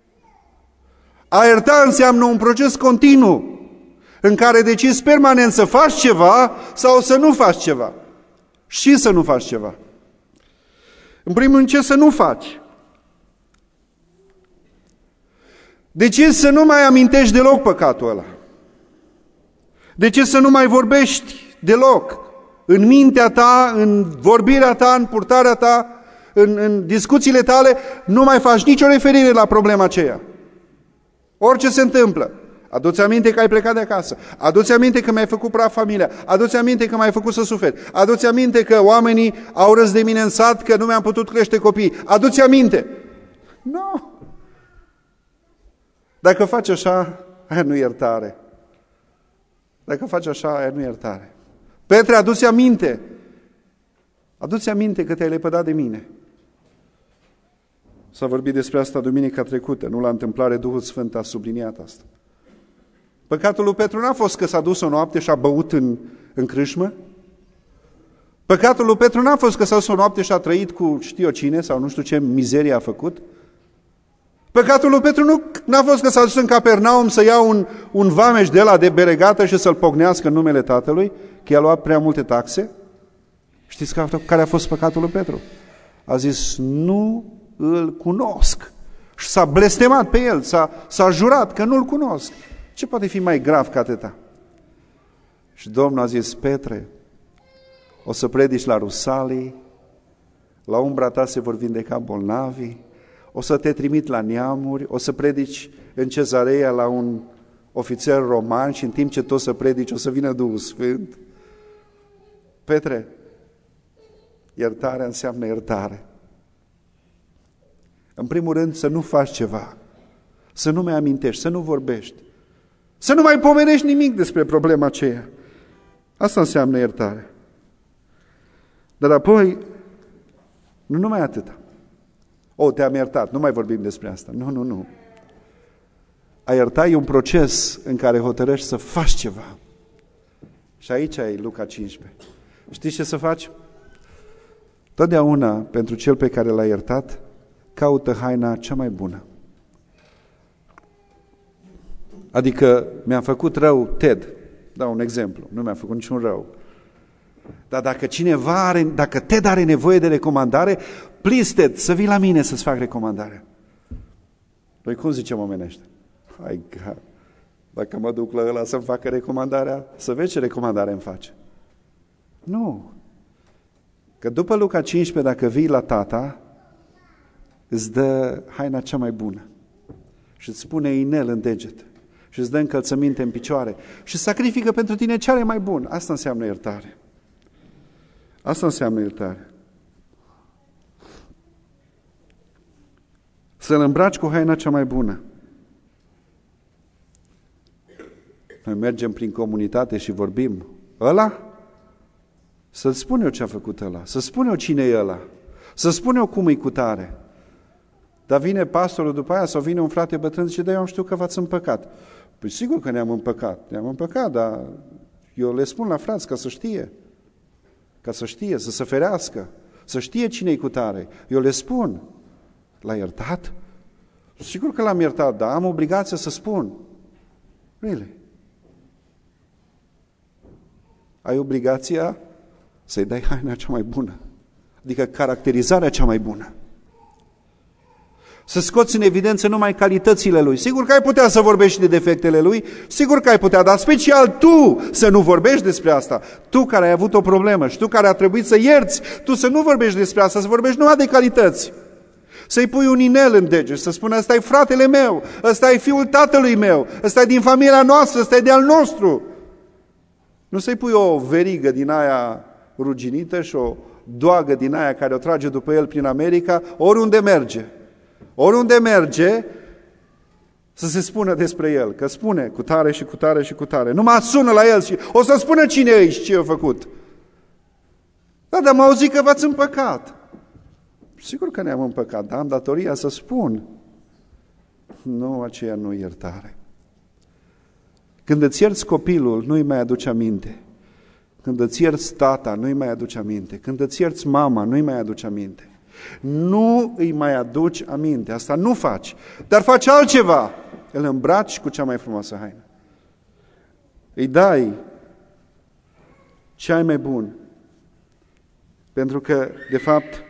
A ierta înseamnă un proces continuu în care decizi permanent să faci ceva sau să nu faci ceva. Și să nu faci ceva. În primul rând, ce să nu faci? Decizi să nu mai amintești deloc păcatul ăla. Decizi să nu mai vorbești deloc. În mintea ta, în vorbirea ta, în purtarea ta, în, în discuțiile tale, nu mai faci nicio referire la problema aceea. Orice se întâmplă. Adu-ți aminte că ai plecat de acasă. Adu-ți aminte că mi-ai făcut praf familia. Adu-ți aminte că m-ai făcut să suferi. Adu-ți aminte că oamenii au râs de mine în sat, că nu mi-am putut crește copii. Adu-ți aminte. Nu. No. Dacă faci așa, aia nu iertare. Dacă faci așa, aia nu iertare. Petre, adu-ți aminte. Adu-ți aminte că te-ai lepădat de mine. S-a vorbit despre asta duminica trecută. Nu la întâmplare, Duhul Sfânt a subliniat asta. Păcatul lui Petru n-a fost că s-a dus o noapte și a băut în, în crâșmă. Păcatul lui Petru n-a fost că s-a dus o noapte și a trăit cu știu eu cine sau nu știu ce mizerie a făcut. Păcatul lui Petru nu n-a fost că s-a dus în Capernaum să ia un, un vameș de la de beregată și să-l pocnească în numele Tatălui, că i-a luat prea multe taxe. Știți care a fost păcatul lui Petru? A zis, nu îl cunosc. Și s-a blestemat pe el, s-a, s-a jurat că nu-l cunosc. Ce poate fi mai grav ca atâta? Și Domnul a zis, Petre, o să predici la Rusalii, la umbra ta se vor vindeca bolnavii, o să te trimit la neamuri, o să predici în Cezarea la un ofițer roman și în timp ce tu o să predici o să vină Duhul Sfânt. Petre, iertarea înseamnă iertare. În primul rând să nu faci ceva, să nu mai amintești, să nu vorbești, să nu mai pomenești nimic despre problema aceea. Asta înseamnă iertare. Dar apoi, nu numai atâta. O, te-am iertat, nu mai vorbim despre asta. Nu, nu, nu. A ierta e un proces în care hotărăști să faci ceva. Și aici e Luca cincisprezece. Știți ce să faci? Totdeauna, pentru cel pe care l-a iertat, caută haina cea mai bună. Adică mi-a făcut rău Ted. Dau un exemplu. Nu mi-a făcut niciun rău. Dar dacă cineva are, dacă Ted are nevoie de recomandare, please Ted, să vii la mine să-ți fac recomandarea. Noi cum zicem omenește? Hai, dacă mă duc la ăla să-mi facă recomandarea, să vezi ce recomandare îmi face. Nu. Că după Luca cincisprezece, dacă vii la tata, îți dă haina cea mai bună și îți pune inel în deget și îți dă încălțăminte în picioare și sacrifică pentru tine cele mai bun. Asta înseamnă iertare. Asta înseamnă iertare. Să-l îmbraci cu haina cea mai bună. Noi mergem prin comunitate și vorbim. Ăla? Să-l spun eu ce a făcut ăla. Să spun eu cine e ăla. Să spun eu cum e cu tare. Dar vine pastorul după aia sau vine un frate bătrân și zice, da, eu am știu că v-ați împăcat. Păi sigur că ne-am împăcat. Ne-am împăcat, dar eu le spun la frați ca să știe. Ca să știe, să se ferească. Să știe cine-i cu tare. Eu le spun. L-a iertat? Sigur că l-am iertat, dar am obligația să spun. Really? Ai obligația să-i dai haina cea mai bună. Adică caracterizarea cea mai bună. Să scoți în evidență numai calitățile lui. Sigur că ai putea să vorbești de defectele lui, sigur că ai putea, dar special tu să nu vorbești despre asta. Tu care ai avut o problemă și tu care a trebuit să ierți, tu să nu vorbești despre asta, să vorbești numai de calități. Să-i pui un inel în deget și să spună, ăsta e fratele meu, ăsta e fiul tatălui meu, ăsta e din familia noastră, ăsta e de al nostru. Nu să-i pui o verigă din aia ruginită și o doagă din aia care o trage după el prin America, oriunde merge. Oriunde merge, să se spună despre el, că spune cu tare și cu tare și cu tare. Numai sună la el și o să spună cine e și ce a făcut. Da, dar m-au auzit că v-ați împăcat. Sigur că ne-am împăcat, dar am datoria să spun. Nu, aceea nu iertare. Când îți ierți copilul, nu-i mai aduce aminte. Când îți ierți tata, nu-i mai aduce aminte. Când îți ierți mama, nu-i mai aduce aminte. Nu îi mai aduci aminte. Asta nu faci. Dar faci altceva. Îl îmbraci cu cea mai frumoasă haină. Îi dai cea mai bun. Pentru că, de fapt,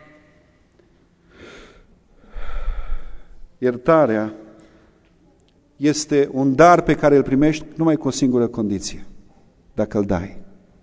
iertarea este un dar pe care îl primești numai cu o singură condiție. Dacă îl dai.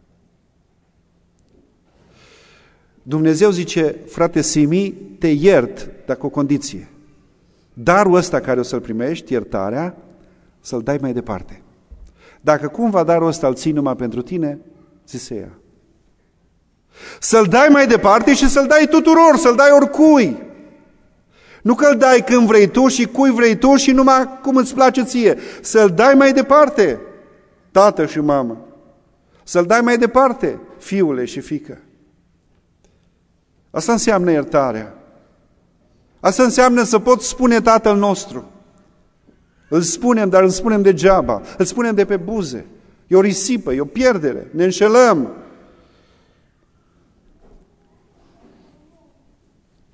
Dumnezeu zice, frate Simi, te iert, dar cu o condiție. Darul ăsta care o să-l primești, iertarea, să-l dai mai departe. Dacă cumva darul ăsta îl ții numai pentru tine, ți se ia. Să-l dai mai departe și să-l dai tuturor, să-l dai oricui. Nu că îl dai când vrei tu și cui vrei tu și numai cum îți place ție. Să-l dai mai departe, tată și mamă. Să-l dai mai departe, fiule și fiică. Asta înseamnă iertarea. Asta înseamnă să poți spune Tatăl nostru. Îl spunem, dar îl spunem degeaba. Îl spunem de pe buze. E o risipă, e o pierdere. Ne înșelăm.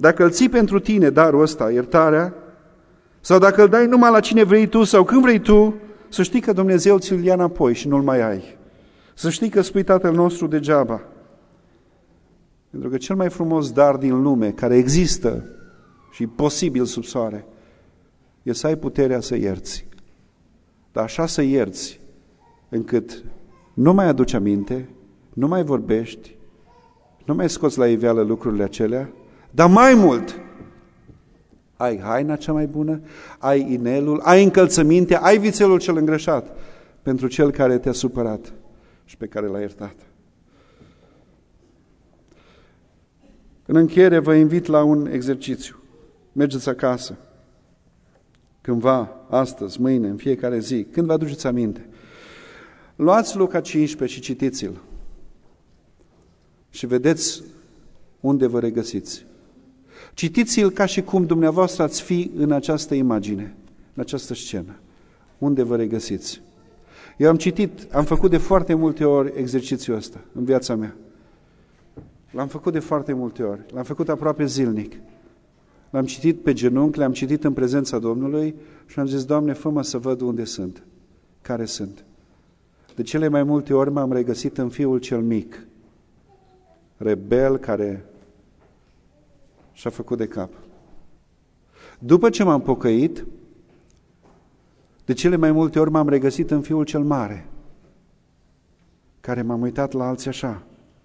dacă îl ții pentru tine darul ăsta, iertarea, sau dacă îl dai numai la cine vrei tu sau când vrei tu, să știi că Dumnezeu ți-l ia înapoi și nu-l mai ai. Să știi că spui Tatăl nostru degeaba. Pentru că cel mai frumos dar din lume, care există și posibil sub soare, e să ai puterea să ierți. Dar așa să ierți, încât nu mai aduci aminte, nu mai vorbești, nu mai scoți la iveală lucrurile acelea, dar mai mult, ai haina cea mai bună, ai inelul, ai încălțămintea, ai vițelul cel îngrășat pentru cel care te-a supărat și pe care l-a iertat. În încheiere vă invit la un exercițiu. Mergeți acasă, cândva, astăzi, mâine, în fiecare zi, când vă aduceți aminte. Luați Luca cincisprezece și citiți-l și vedeți unde vă regăsiți. Citiți-l ca și cum dumneavoastră ați fi în această imagine, în această scenă. Unde vă regăsiți? Eu am citit, am făcut de foarte multe ori exercițiul ăsta în viața mea. L-am făcut de foarte multe ori. L-am făcut aproape zilnic. L-am citit pe genunchi, l-am citit în prezența Domnului și am zis, Doamne, fă-mă să văd unde sunt, care sunt. De cele mai multe ori m-am regăsit în fiul cel mic, rebel care și-a făcut de cap. După ce m-am pocăit, de cele mai multe ori m-am regăsit în fiul cel mare, care m-am uitat la alții așa.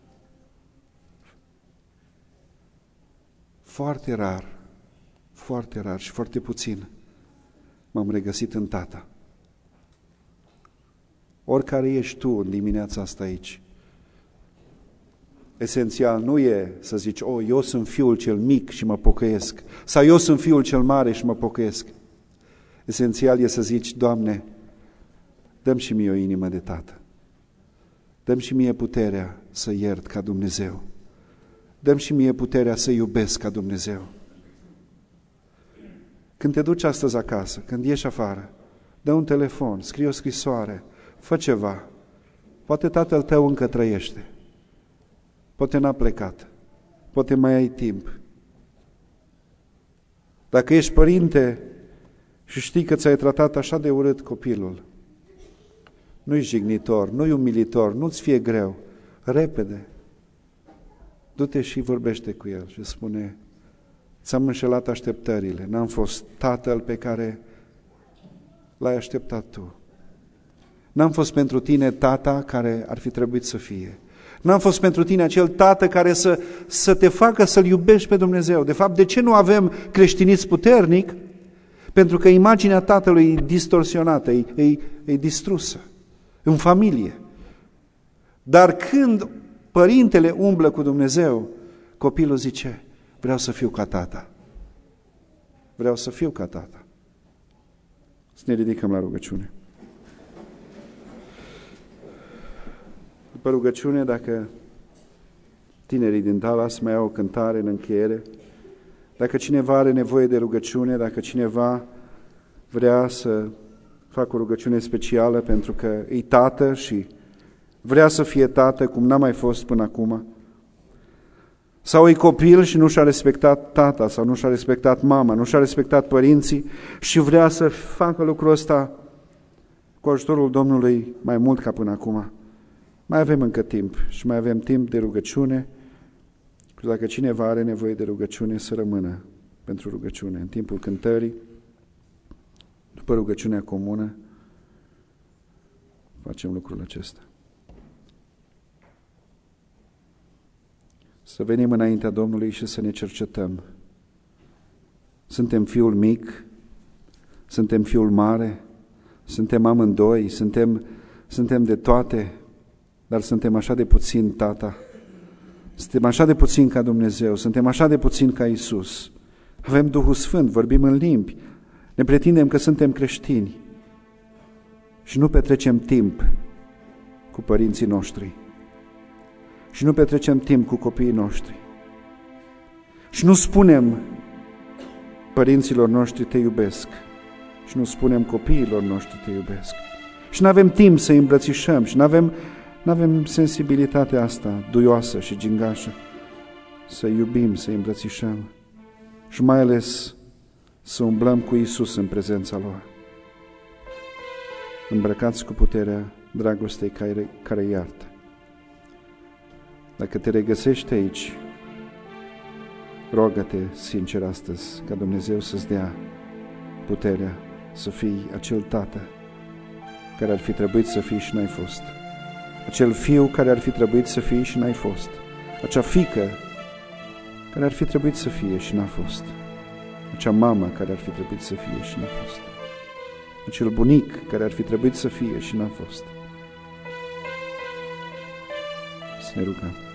Foarte rar, foarte rar și foarte puțin m-am regăsit în Tata. Oricare ești tu în dimineața asta aici, esențial nu e să zici, oh, eu sunt fiul cel mic și mă pocăiesc, sau eu sunt fiul cel mare și mă pocăiesc. Esențial e să zici, Doamne, dă-mi și mie o inimă de tată. Dă-mi și mie puterea să iert ca Dumnezeu. Dă-mi și mie puterea să iubesc ca Dumnezeu. Când te duci astăzi acasă, când ieși afară, dă un telefon, scrie o scrisoare, fă ceva. Poate tatăl tău încă trăiește. Poate n-a plecat. Poate mai ai timp. Dacă ești părinte și știi că ți-ai tratat așa de urât copilul, nu-i jignitor, nu-i umilitor, nu-ți fie greu, repede, du-te și vorbește cu el și spune, ți-am înșelat așteptările, n-am fost tatăl pe care l-ai așteptat tu. N-am fost pentru tine tata care ar fi trebuit să fie. N-am fost pentru tine acel tată care să, să te facă să-L iubești pe Dumnezeu. De fapt, de ce nu avem creștinism puternic? Pentru că imaginea tatălui e distorsionată, e, e, e distrusă în familie. Dar când părintele umblă cu Dumnezeu, copilul zice, vreau să fiu ca tata. Vreau să fiu ca tata. Să ne ridicăm la rugăciune. După rugăciune, dacă tinerii din Dallas mai au o cântare în încheiere, dacă cineva are nevoie de rugăciune, dacă cineva vrea să facă o rugăciune specială pentru că e tată și vrea să fie tată cum n-a mai fost până acum, sau e copil și nu și-a respectat tata sau nu și-a respectat mama, nu și-a respectat părinții și vrea să facă lucrul ăsta cu ajutorul Domnului mai mult ca până acum. Mai avem încă timp și mai avem timp de rugăciune și dacă cineva are nevoie de rugăciune, să rămână pentru rugăciune. În timpul cântării, după rugăciunea comună, facem lucrul acesta. Să venim înaintea Domnului și să ne cercetăm. Suntem fiul mic, suntem fiul mare, suntem amândoi, suntem, suntem de toate, dar suntem așa de puțin tata. Suntem așa de puțin ca Dumnezeu, suntem așa de puțin ca Iisus. Avem Duhul Sfânt, vorbim în limbi, ne pretindem că suntem creștini și nu petrecem timp cu părinții noștri și nu petrecem timp cu copiii noștri și nu spunem părinților noștri te iubesc și nu spunem copiilor noștri te iubesc și nu avem timp să îi îmbrățișăm și nu avem Nu avem sensibilitatea asta duioasă și gingașă să iubim, să îmbrățișăm. și mai ales să umblăm cu Iisus în prezența Lui, îmbrăcați cu puterea dragostei care, care iartă. Dacă te regăsești aici, rogă-te sincer astăzi ca Dumnezeu să-ți dea puterea să fii acel tată care ar fi trebuit să fii și n-ai fost, acel fiu care ar fi trebuit să fii și n-ai fost, acea fiică care ar fi trebuit să fie și n-a fost, acea mamă care ar fi trebuit să fie și n-a fost, acel bunic care ar fi trebuit să fie și n-a fost. Să ne rugăm.